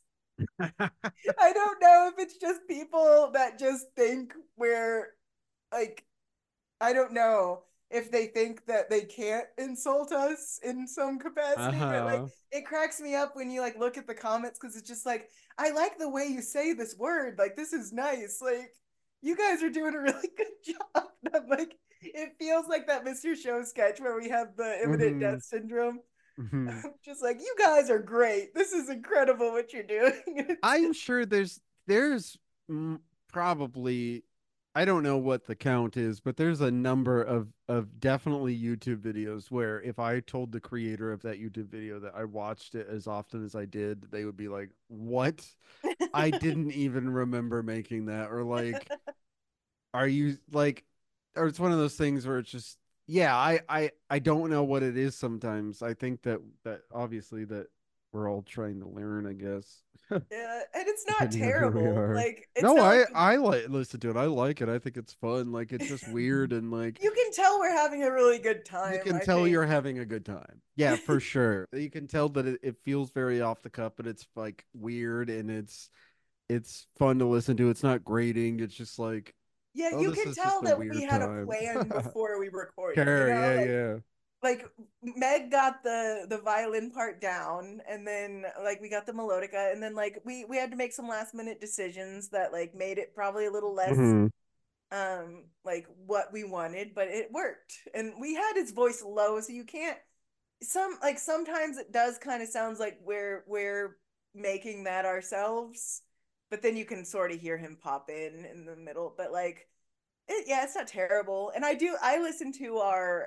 I don't know if it's just people that just think we're like, I don't know if they think that they can't insult us in some capacity, but like Uh-huh. it cracks me up when you like look at the comments because it's just like, I like the way you say this word. Like, this is nice. Like, you guys are doing a really good job. And I'm like, it feels like that Mr. Show sketch where we have the imminent Hmm. death syndrome. Hmm. I'm just like, you guys are great. This is incredible what you're doing. It's I'm just, sure there's probably I don't know what the count is, but there's a number of definitely YouTube videos where if I told the creator of that YouTube video that I watched it as often as I did, they would be like, "What? I didn't even remember making that," or like, "Are you like?" Or it's one of those things where it's just, yeah, I don't know what it is sometimes. I think that obviously that we're all trying to learn, I guess. yeah, and it's not Depending on who we terrible. are. Like, it's No, not like I like listen to it. I like it. I think it's fun. Like it's just weird and like you can tell we're having a really good you time, can I tell think. you're having a good time. Yeah, for sure. You can tell that it feels very off the cuff, but it's like weird and it's fun to listen to. It's not grating. It's just like, Yeah, oh, you this can is just tell a that we weird had a time. plan before we recorded, you Care, know? yeah, yeah. Like Meg got the violin part down, and then like we got the melodica, and then like we had to make some last minute decisions that like made it probably a little less Hmm. like what we wanted, but it worked. And we had his voice low, so you can't sometimes it does kind of sounds like we're making that ourselves, but then you can sort of hear him pop in the middle. But like yeah, it's not terrible. And I listen to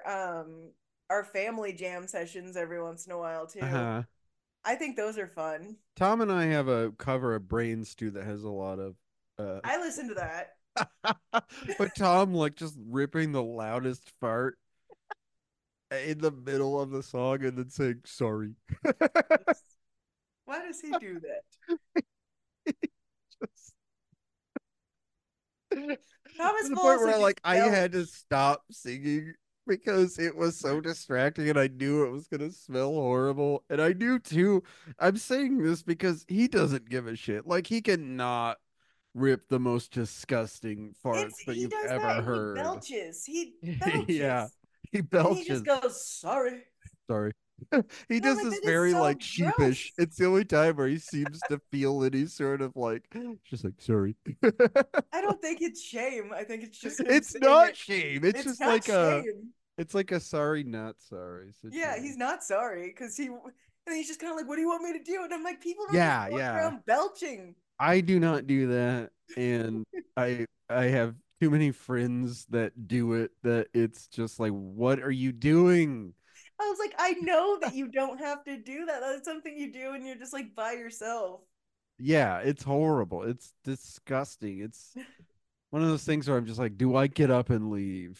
our family jam sessions every once in a while too. Uh-huh. I think those are fun. Tom and I have a cover of Brain Stew that has a lot of I listen to that. but Tom like just ripping the loudest fart in the middle of the song and then saying sorry. Why does he do that? Just- to Thomas the will point also where just I had to belch. stop singing because it was so distracting and I knew it was gonna smell horrible. And I knew too, I'm saying this because he doesn't give a shit. Like he cannot rip the most disgusting It's farts that he you've does that ever and he heard. belches. He Yeah. belches. He And he just belches. goes, sorry. Sorry. He And I'm does like, this that is very so like sheepish. gross. It's the only time where he seems to feel it. He's sort of like just like sorry. I don't think it's shame. I think it's just him It's saying not it. shame. It's It's just not like a shame. It's like a sorry, not sorry Yeah, he's situation. not sorry because and he's just kind of like, "What do you want me to do?" And I'm like, "People don't just Yeah, walk yeah. around belching." I do not do that, and I have too many friends that do it that it's just like, what are you doing? I was like, "I know that you don't have to do that. That's something you do, and you're just like by yourself." Yeah, it's horrible. It's disgusting. It's one of those things where I'm just like, do I get up and leave?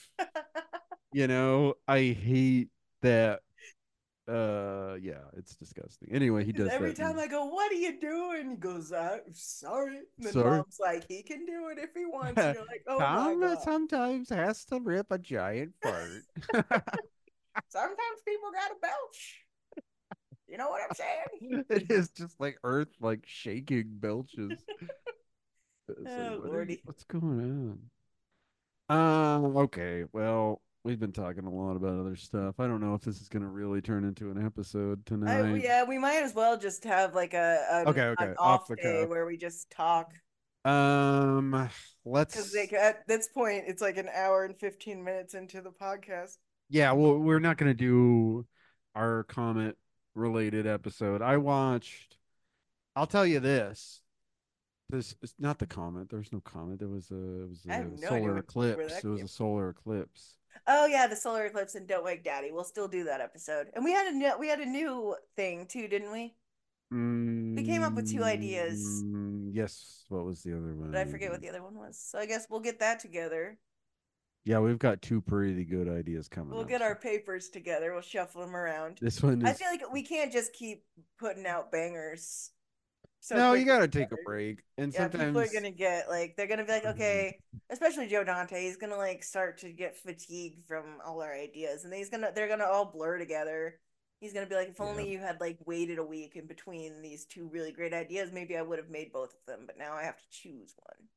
I hate that. Yeah, it's disgusting. Anyway, he Because does every that. time I go, "What are you doing?" He goes, "I'm sorry." And then Sorry. mom's like, "He can do it if he wants." And you're like, "Oh my Tom God." sometimes has to rip a giant fart. Sometimes people gotta belch. You know what I'm saying? It is just like earth like shaking belches. It's like, Oh lordy. what's going on? Okay. Well, we've been talking a lot about other stuff. I don't know if this is gonna really turn into an episode tonight. Yeah, we might as well just have like Okay, an okay. Off off the day cuff. where we just talk. Um, Because let's like at this point, it's like an hour and 15 minutes into the podcast. yeah, well, we're not gonna do our comet related episode. I'll tell you this. This is not the comet. There was no comet. It was I have a no idea solar where eclipse. It that was came a from. solar eclipse. Oh yeah, the solar eclipse and Don't Wake Daddy. We'll still do that episode. And we had a new thing too, didn't we? We came up with two ideas, Yes. What was the other but I forget what one? the other one was. So I guess we'll get that together. Yeah, we've got two pretty good ideas coming We'll up. get So our papers together. We'll shuffle them around. this one I is feel like we can't just keep putting out bangers so no, you quickly gotta take a together. break. And Yeah, people are sometimes gonna get like they're gonna be like, okay, especially Joe Dante, he's gonna like start to get fatigued from all our ideas, and they're gonna all blur together. He's gonna be like, if yeah. only you had like waited a week in between these two really great ideas, maybe I would have made both of them, but now I have to choose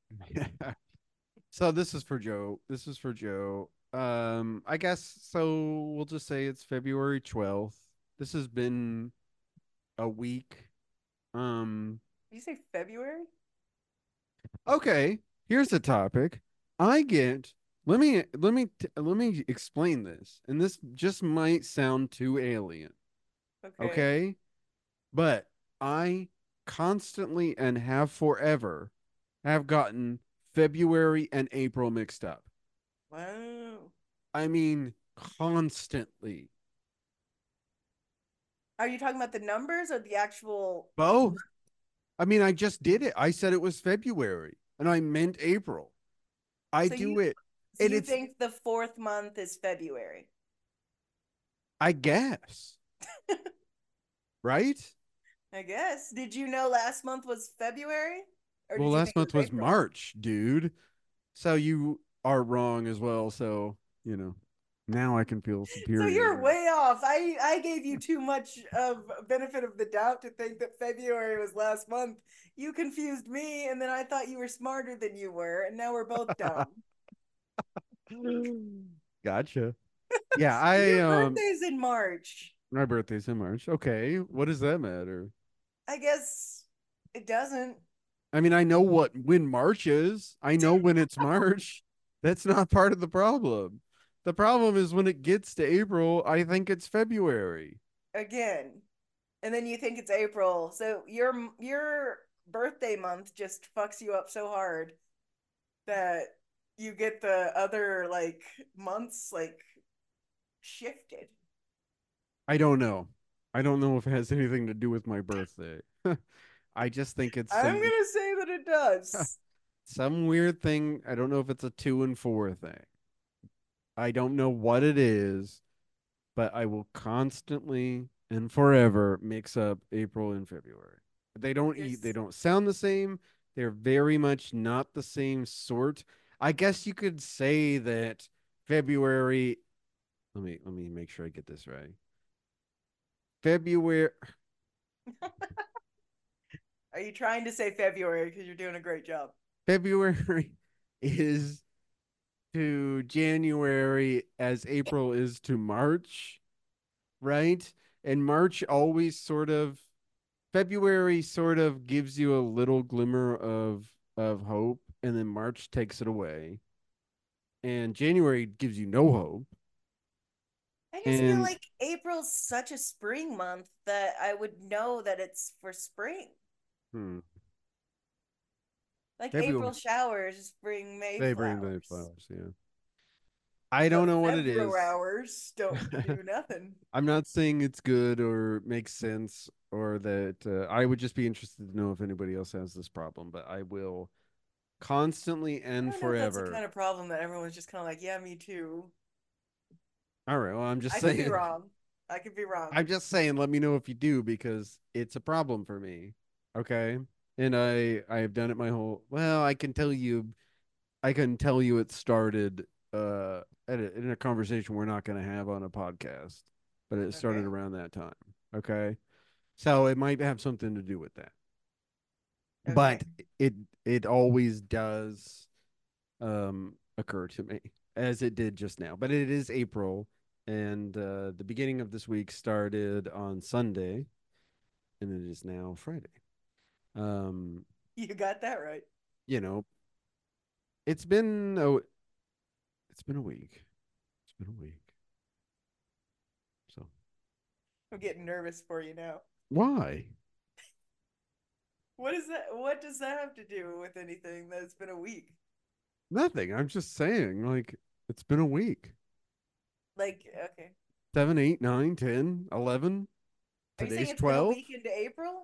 So this is for Joe. This is for Joe. I guess so we'll just say it's February 12th. This has been a week. Um, Did you say February? okay, here's the topic. I get let me explain this. And this just might sound too alien, Okay. okay? But I constantly and have forever have gotten February and April mixed up. Wow. I mean, constantly. Are you talking about the numbers or the actual? Both. I mean, I just did it. I said it was February and I meant April. I So you do it. so And you it's, think the fourth month is February? I guess, right? I guess. Did you know last month was February? Or Well, did you last think it month was was April? March, dude. So you are wrong as well. So, now I can feel So you're superior. way off. I gave you too much of benefit of the doubt to think that February was last month. You confused me, and then I thought you were smarter than you were, and now we're both dumb. Gotcha. Yeah, Your birthday's in March. my birthday's in March. Okay, what does that matter? I guess it doesn't. I mean, I know when March is. I know when it's March. That's not part of the problem. The problem is when it gets to April, I think it's February. Again. And then you think it's April. So your birthday month just fucks you up so hard that you get the other like months like shifted. I don't know. I don't know if it has anything to do with my birthday. I just think it's I'm gonna say that it does. some weird thing. I don't know if it's a 2 and 4 thing. I don't know what it is, but I will constantly and forever mix up April and February. They There's don't sound the same. They're very much not the same sort. I guess you could say that February, let me make sure I get this right. February Are you trying to say February because you're doing a great job? February is to January as April is to March, right? And March always February sort of gives you a little glimmer of hope, and then March takes it away, and January gives you no hope, I just feel And like April's such a spring month that I would know that it's for spring. hmm, Like maybe April showers bring they bring the Mayflowers. flowers. Yeah, I don't But know what it is. Februarys don't do nothing. I'm not saying it's good or makes sense or that I would just be interested to know if anybody else has this problem. But I will constantly I and don't know if that's the forever. kind of problem that everyone's just kind of like, yeah, me too. All right. Well, I'm just I could be saying. wrong. I could be wrong. I'm just saying. Let me know if you do because it's a problem for me. Okay. And I have done it my whole. Well, I can tell you. I can tell you it started in a conversation we're not going to have on a podcast, but it started Okay. around that time. Okay. So it might have something to do with that. Okay. But it it always does occur to me as it did just now. But it is April and the beginning of this week started on Sunday and it is now Friday. Um, You got that right. you know, it's been oh it's been a week. It's been a week. So I'm getting nervous for you now. why? What is that? What does that have to do with anything that's been a week? Nothing. I'm just saying, like, it's been a week. Like, okay. 7, 8, 9, 10, 11. Are you saying Today's it's been a 12. week into April?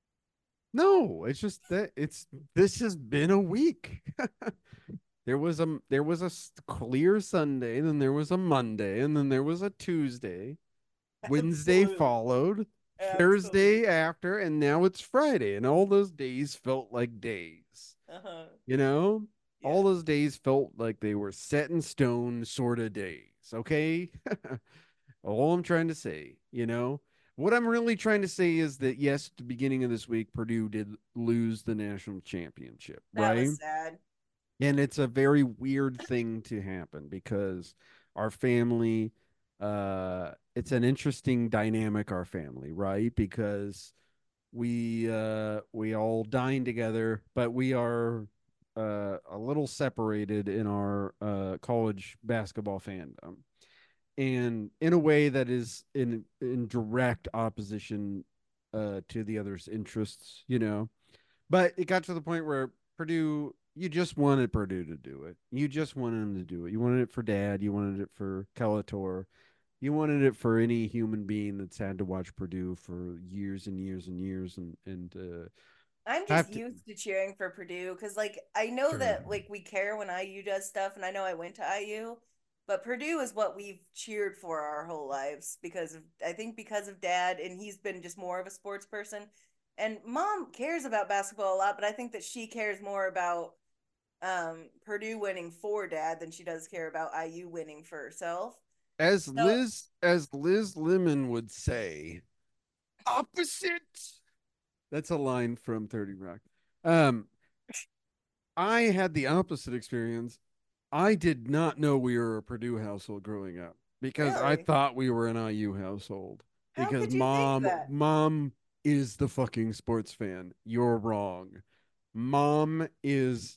No, it's just that this has been a week. There was a clear Sunday, then there was a Monday, and then there was a Tuesday. Wednesday Absolutely. followed, Thursday Absolutely. after, and now it's Friday, and all those days felt like days. Uh-huh. You know, Yeah. all those days felt like they were set in stone sort of days. Okay. All I'm trying to say, what I'm really trying to say is that yes, at the beginning of this week, Purdue did lose the national championship, That right? was sad. And it's a very weird thing to happen because our family, it's an interesting dynamic, our family, right? Because we all dine together, but we are a little separated in our college basketball fandom, and in a way that is in direct opposition to the other's interests, But it got to the point where Purdue, you just wanted Purdue to do it. You just wanted them to do it. You wanted it for Dad. You wanted it for Calator. You wanted it for any human being that's had to watch Purdue for years and years and years and I'm just have to. used to cheering for Purdue because, like, I know Sure. that like we care when IU does stuff, and I know I went to IU, but Purdue is what we've cheered for our whole lives because of I think because of Dad, and he's been just more of a sports person, and Mom cares about basketball a lot, but I think that she cares more about Purdue winning for Dad than she does care about IU winning for herself. So As Liz Lemon would say, opposite. That's a line from 30 Rock. Um, I had the opposite experience. I did not know we were a Purdue household growing up because I really, thought we were an IU household how because could you think mom that? mom is the fucking sports fan. You're wrong. Mom is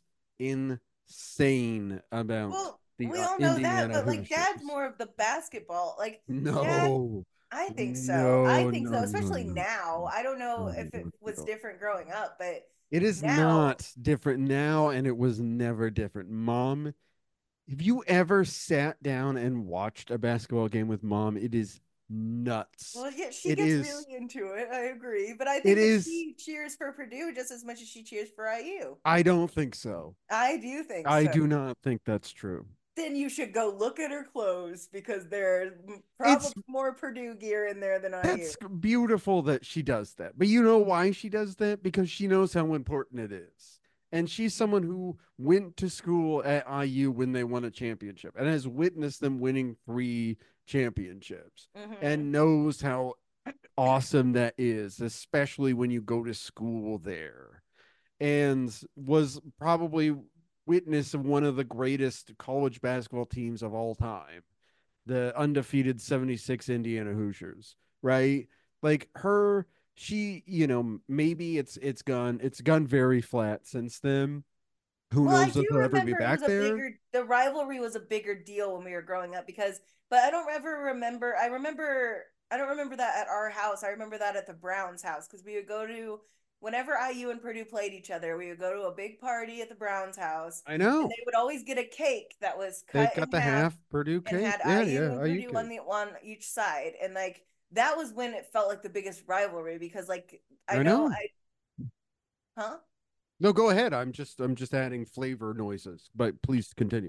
insane about Well, the we all know that, Indiana but like Dad's Hoosiers. more of the basketball. Like Dad, No. I think so. I No, think no, so, no, especially no, now. I don't know no, if it no, was no. different growing up, but It is now, not different now, and it was never different. Mom, have you ever sat down and watched a basketball game with mom? It is nuts. well, yeah, she It gets is, really into it. I agree, but I it think that is, she cheers for Purdue just as much as she cheers for IU. I don't think so. I do think I so. do not think that's true. Then you should go look at her clothes because there's It's probably more Purdue gear in there than IU. That's beautiful that she does that. But you know why she does that? Because she knows how important it is. And she's someone who went to school at IU when they won a championship and has witnessed them winning 3 championships Hmm. and knows how awesome that is, especially when you go to school there. And was probably witness of one of the greatest college basketball teams of all time, the undefeated 76 Indiana Hoosiers, right? Like her, maybe it's gone very flat since then. Who Well, I knows do if they'll ever be remember it was back there? the rivalry was a bigger deal when we were growing up because But I don't ever remember. I don't remember that at our house. I remember that at the Browns' house because we would go to whenever IU and Purdue played each other. We would go to a big party at the Browns' house, I and know. they would always get a cake that was They've cut got in the half half Purdue and cake. had Yeah, IU yeah. and IU Purdue cake. on each side, and like that was when it felt like the biggest rivalry because like I I know know. I huh. No, go ahead. I'm just adding flavor noises, but please continue.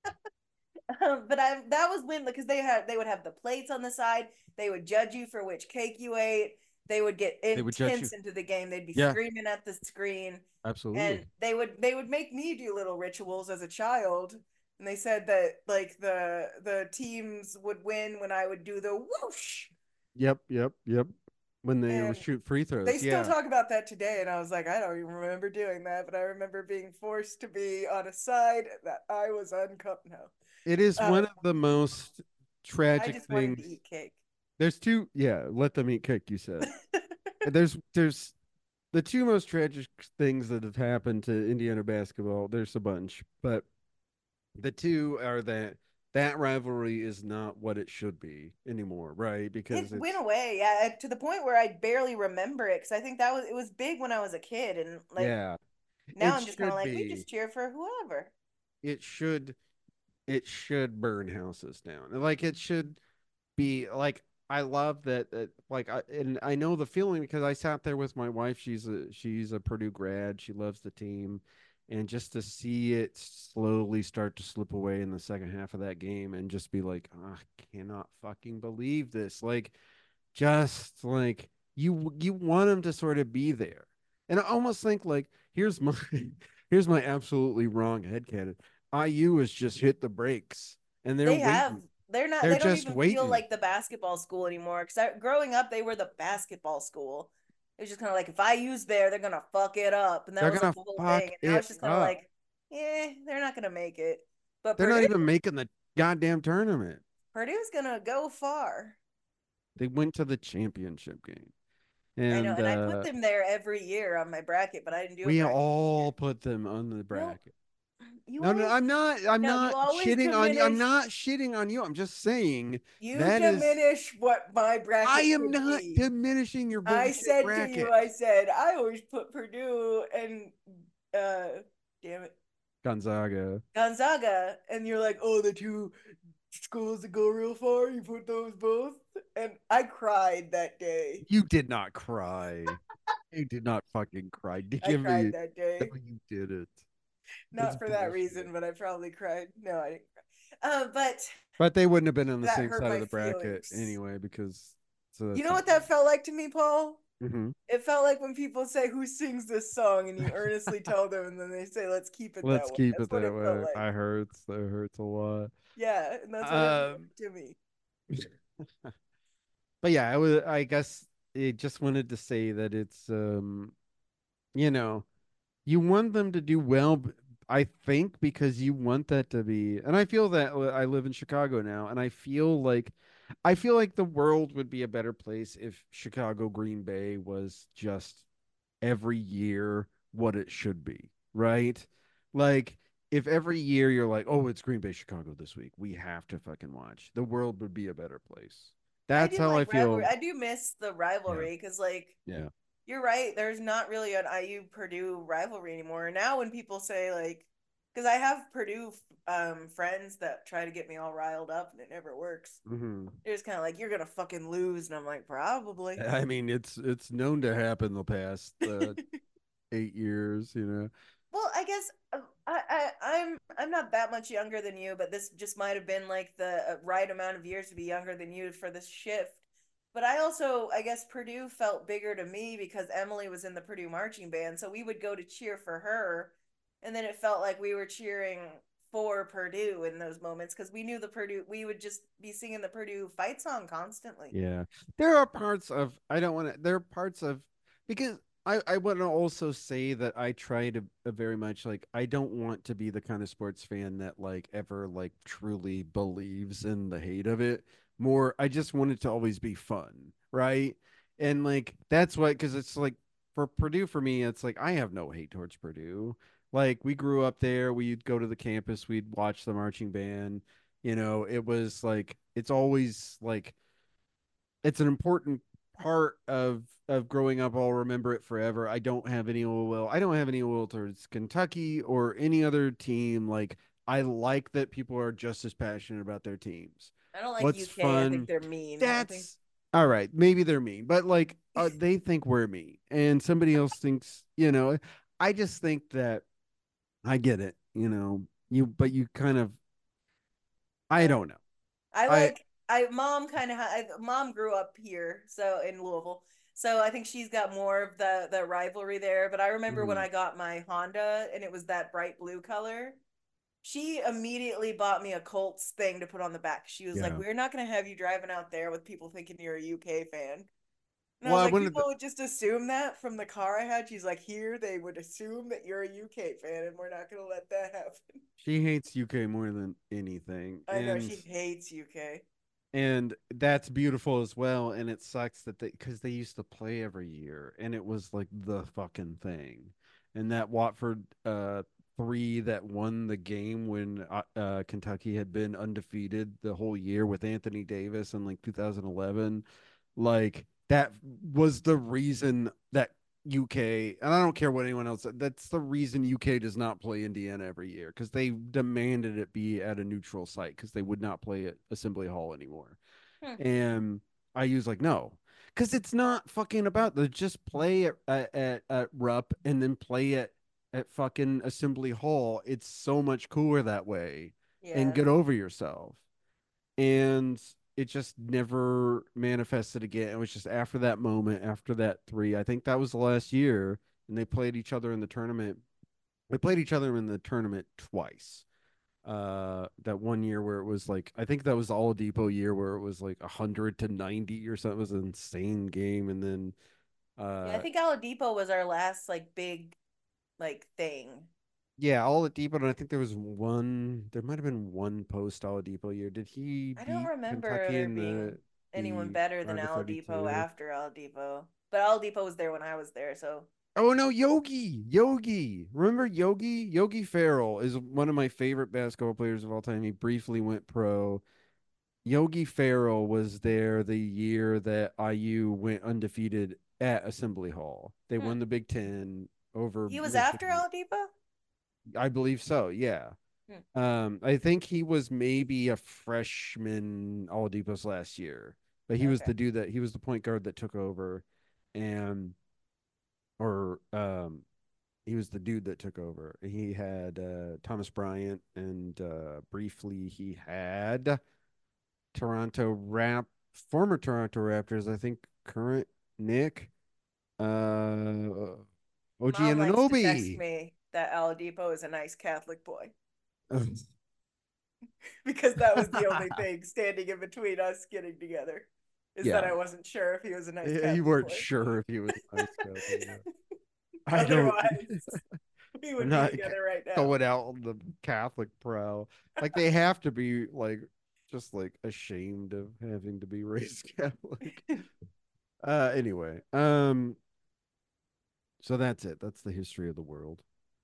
But I that was when because they would have the plates on the side. They would judge you for which cake you ate. They would get They would judge you. intense into the game. They'd be Yeah, screaming at the screen, absolutely. and they would make me do little rituals as a child. And they said that like the teams would win when I would do the whoosh. Yep, yep, yep. When they would And shoot free they throws. still Yeah. talk about that today, and I was like, I don't even remember doing that, but I remember being forced to be on a side that I was uncomfortable. It is No, one of the most I tragic just wanted to things. eat cake. There's two, yeah, let them eat cake, you said. There's the two most tragic things that have happened to Indiana basketball. There's a bunch, but the two are that that rivalry is not what it should be anymore, right? It Because went it's away, yeah, to the point where I barely remember it because I think that was it was big when I was a kid, and like yeah, now it I'm just kind of should like we be. just cheer for whoever. It should it should burn houses down. Like it should be like I love that like I know the feeling because I sat there with my wife. She's a Purdue grad. She loves the team, and just to see it slowly start to slip away in the second half of that game, and just be like, "Oh, I cannot fucking believe this. Like, just like you want them to sort of be there, and I almost think like here's my absolutely wrong headcanon. IU has just hit the brakes, and they're They have waiting. they're not They're they don't just even feel waiting. like the basketball school anymore because growing up they were the basketball school. It was just kind of like if I use there, they're gonna fuck it up, and that They're was like gonna the whole thing. fuck And now it it's just kind of up. like, they're not gonna make it. But They're not even making the goddamn tournament. Purdue's gonna go far. They went to the championship game. I know, And and I put them there every year on my bracket, but I didn't do a we bracket this year. all put them on the No, bracket. you No, no, always I'm no, you not always shitting on you. I'm diminish not shitting on you. I'm just saying you that is diminish what my I bracket am could not be. diminishing your I bullshit said to you, bracket. I said I always put Purdue and damn it, Gonzaga. Gonzaga, and you're like, oh, the two schools that go real far. You put those both, and I cried that day. You did not cry. You did not fucking cry. I Give cried me that no, day. you didn't. That's Not for that bullshit. reason, but I probably cried. No, I didn't cry. But But they wouldn't have been on the that same hurt side of my the bracket feelings. anyway because so You that's know not what that good. felt like to me, Paul? Hmm. It felt like when people say, "Who sings this song?" and you earnestly tell them, and then they say, "Let's keep it that Let's way." keep That's it what that it felt way. like. I hurts. That hurts a lot. Yeah, and that's what it felt Um, like to me. but yeah, I was. I guess I just wanted to say that it's you know, you want them to do well. I think because you want that to be, and I feel that I live in Chicago now, and I feel like the world would be a better place if Chicago Green Bay was just every year what it should be, right? Like if every year you're like, oh, it's Green Bay Chicago this week, we have to fucking watch. The world would be a better place. I That's do how I like rivalry. feel. I do miss the Yeah, rivalry because, like, yeah. you're right. There's not really an IU Purdue rivalry anymore. Now, when people say like, because I have Purdue friends that try to get me all riled up and it never works. Hmm. They're just kind of like, "You're gonna fucking lose," and I'm like, "Probably." I mean, it's known to happen the past 8 years, you know. Well, I guess I'm not that much younger than you, but this just might have been like the right amount of years to be younger than you for this shift. But I also, I guess Purdue felt bigger to me because Emily was in the Purdue marching band, so we would go to cheer for her, and then it felt like we were cheering for Purdue in those moments because we knew the Purdue. We would just be singing the Purdue fight song constantly. Yeah. There are parts of I don't want to there are parts of because I want to also say that I try to very much like I don't want to be the kind of sports fan that like ever like truly believes in the hate of it. More I just want it to always be fun, right? And like that's what because it's like for Purdue for me it's like I have no hate towards Purdue. Like we grew up there, we'd go to the campus, we'd watch the marching band. You know, it was like it's always like it's an important part of growing up. I'll remember it forever. I don't have any ill will. I don't have any ill will towards Kentucky or any other team. Like I like that people are just as passionate about their teams. I don't like What's UK. I think fun? they're mean. I think That's all right. Maybe they're mean, but like they think we're mean, and somebody else thinks. I just think that I get it. But you kind of. I uh, don't know. I I like I mom kind of mom grew up here, so in Louisville. So I think she's got more of the rivalry there. But I remember when mm, I got my Honda and it was that bright blue color. She immediately bought me a Colts thing to put on the back. She was like, yeah. "We're not going to have you driving out there with people thinking you're a UK fan." And I Well, was I like, wanted "People to. would just assume that from the car I had." She's like, "Here, they would assume that you're a UK fan, and we're not going to let that happen." She hates UK more than anything, I know she hates UK. and that's beautiful as well. And it sucks that because they used to play every year, and it was like the fucking thing. And that Watford three that won the game when Kentucky had been undefeated the whole year with Anthony Davis in like 2011, like that was the reason that UK, and I don't care what anyone else said, that's the reason UK does not play Indiana every year because they demanded it be at a neutral site because they would not play at Assembly Hall anymore. Hmm. And I use like, no, because it's not fucking about the just play at Rupp and then play at fucking Assembly Hall. It's so much cooler that way and Yeah. get over yourself. And it just never manifested again. It was just after that moment, after that three. I think that was the last year, and they played each other in the tournament. They played each other in the tournament twice. That one year where it was like I think that was the Oladipo year where it was like 100-90 or something. It was an insane game, and then Yeah, I uh think Aladipo was our last like big like thing. yeah, Oladipo, and I think there was one. There might have been one post Oladipo year. Did he I don't beat remember Kentucky there in the being anyone the better than round of Aladipo 32? after Aladipo. But Aladipo was there when I was there, so Oh no, Yogi. Remember Yogi? Yogi Ferrell is one of my favorite basketball players of all time. He briefly went pro. Yogi Ferrell was there the year that IU went undefeated at Assembly Hall. They hmm. won the Big Ten over He was after Michigan. Aladipo? I believe so, yeah. Hmm. I think he was maybe a freshman Oladipo's last year, but he was Okay. the dude that he was the point guard that took over and or he was the dude that took over. He had Thomas Bryant, and briefly he had Toronto Rap, former Toronto Raptors, I think current Nick, OG Mom likes to text Ananobi. me that Aladipo is a nice Catholic boy because that was the only thing standing in between us getting together is that Yeah, I wasn't sure if he was a nice you Catholic weren't boy. sure if he was a nice guy. Yeah. I don't. Otherwise, we I'm would be not together right now. going out on the Catholic prowl. Like they have to be like just like ashamed of having to be raised Catholic. Anyway, so that's it. That's the history of the world.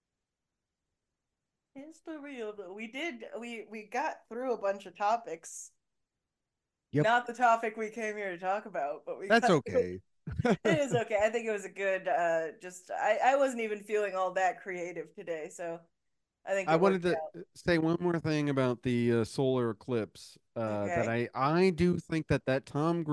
History of it. We got through a bunch of topics. Yep, Not the topic we came here to talk about, but we that's got through. okay. It is okay. I think it was a good just I wasn't even feeling all that creative today, so I think I it wanted worked to say one more thing about the solar eclipse. out. That Okay. I do think that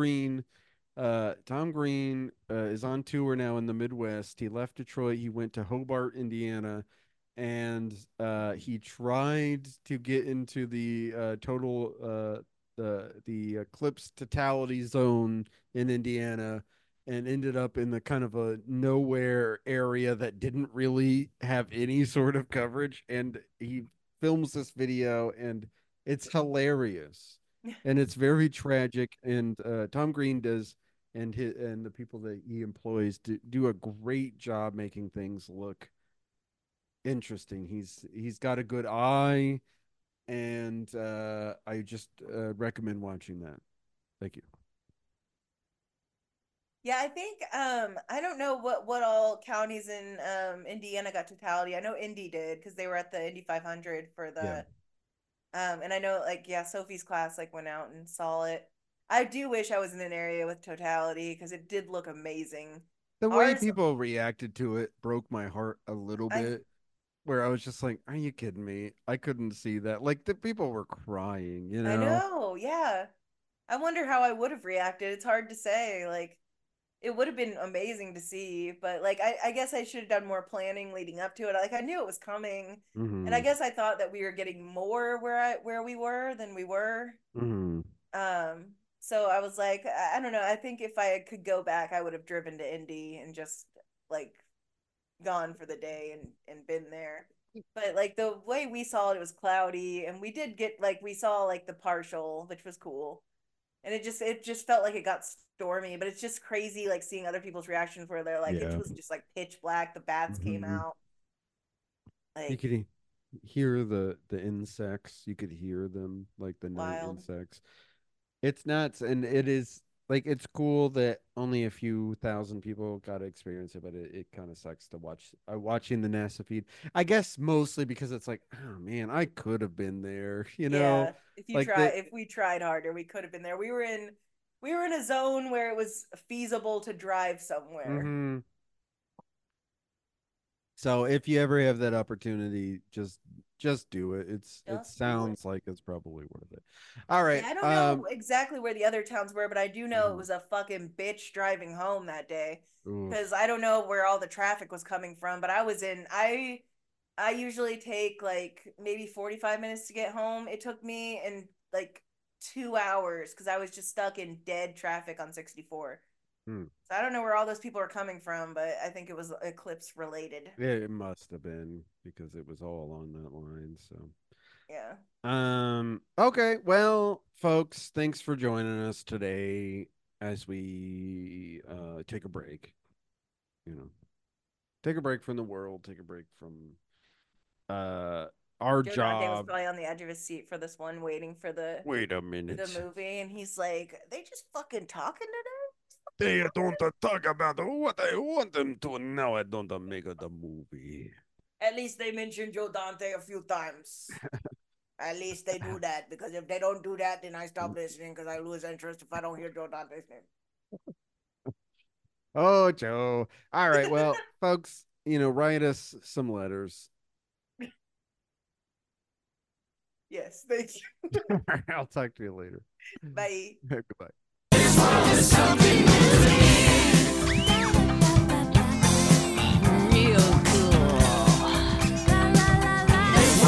Tom Green is on tour now in the Midwest. He left Detroit. He went to Hobart, Indiana, and he tried to get into the total the eclipse totality zone in Indiana and ended up in the kind of a nowhere area that didn't really have any sort of coverage. And he films this video, and it's hilarious and it's very tragic. And Tom Green does, and the people that he employs do a great job making things look interesting. He's got a good eye, and I just recommend watching that. Thank you. Yeah, I think I don't know what all counties in Indiana got totality. I know Indy did because they were at the Indy 500 for Yeah. that. And I know like yeah, Sophie's class like went out and saw it. I do wish I was in an area with totality because it did look amazing. The way Ours, people reacted to it broke my heart a little I bit. Where I was just like, "Are you kidding me? I couldn't see that." Like the people were crying, you I know. know, yeah. I wonder how I would have reacted. It's hard to say. Like it would have been amazing to see, but like I guess I should have done more planning leading up to it. Like I knew it was coming, and I Hmm. guess I thought that we were getting more where we were than we were. Hmm. So I was like, I don't know. I think if I could go back, I would have driven to Indy and just like gone for the day and been there. But like the way we saw it, it was cloudy, and we did get like we saw like the partial, which was cool, and it just felt like it got stormy. But it's just crazy like seeing other people's reactions where they're like it Yeah. was just like pitch black. The bats came Hmm. out. You Like could hear the insects. You could hear them, like the night wild. insects. It's nuts, and it is like it's cool that only a few thousand people got to experience it, but it kind of sucks to watch. Watching the NASA feed, I guess mostly because it's like, oh man, I could have been there, you know, Yeah, like the. if we tried harder, we could have been there. We were in a zone where it was feasible to drive somewhere. Hmm. So if you ever have that opportunity, just do it. It Just do it. sounds like it's probably worth it. All right. Yeah, I don't know exactly where the other towns were, but I do know it Mhm. was a fucking bitch driving home that day. Because Oof. I don't know where all the traffic was coming from, but I usually take like maybe 45 minutes to get home. It took me in like 2 hours because I was just stuck in dead traffic on 64. Hmm. So I don't know where all those people are coming from, but I think it was eclipse related. Yeah, it must have been because it was all on that line. So, Yeah. okay. Well, folks, thanks for joining us today as we take a break. You know, take a break from the world, take a break from uh our Joe Dante was job. probably on the edge of his seat for this one, waiting Wait a for the minute. movie, and he's like, "They just fucking talking They don't talk about what I want them to. Now I don't make the movie. At least they mentioned Joe Dante a few times. At least they do that because if they don't do that, then I stop listening because I lose interest if I don't hear Joe Dante's name." Oh, Joe. All right. Well, folks, write us some letters. Yes, thank you. I'll talk to you later. Bye. Goodbye. Real cool.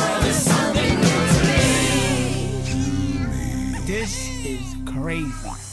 This is crazy.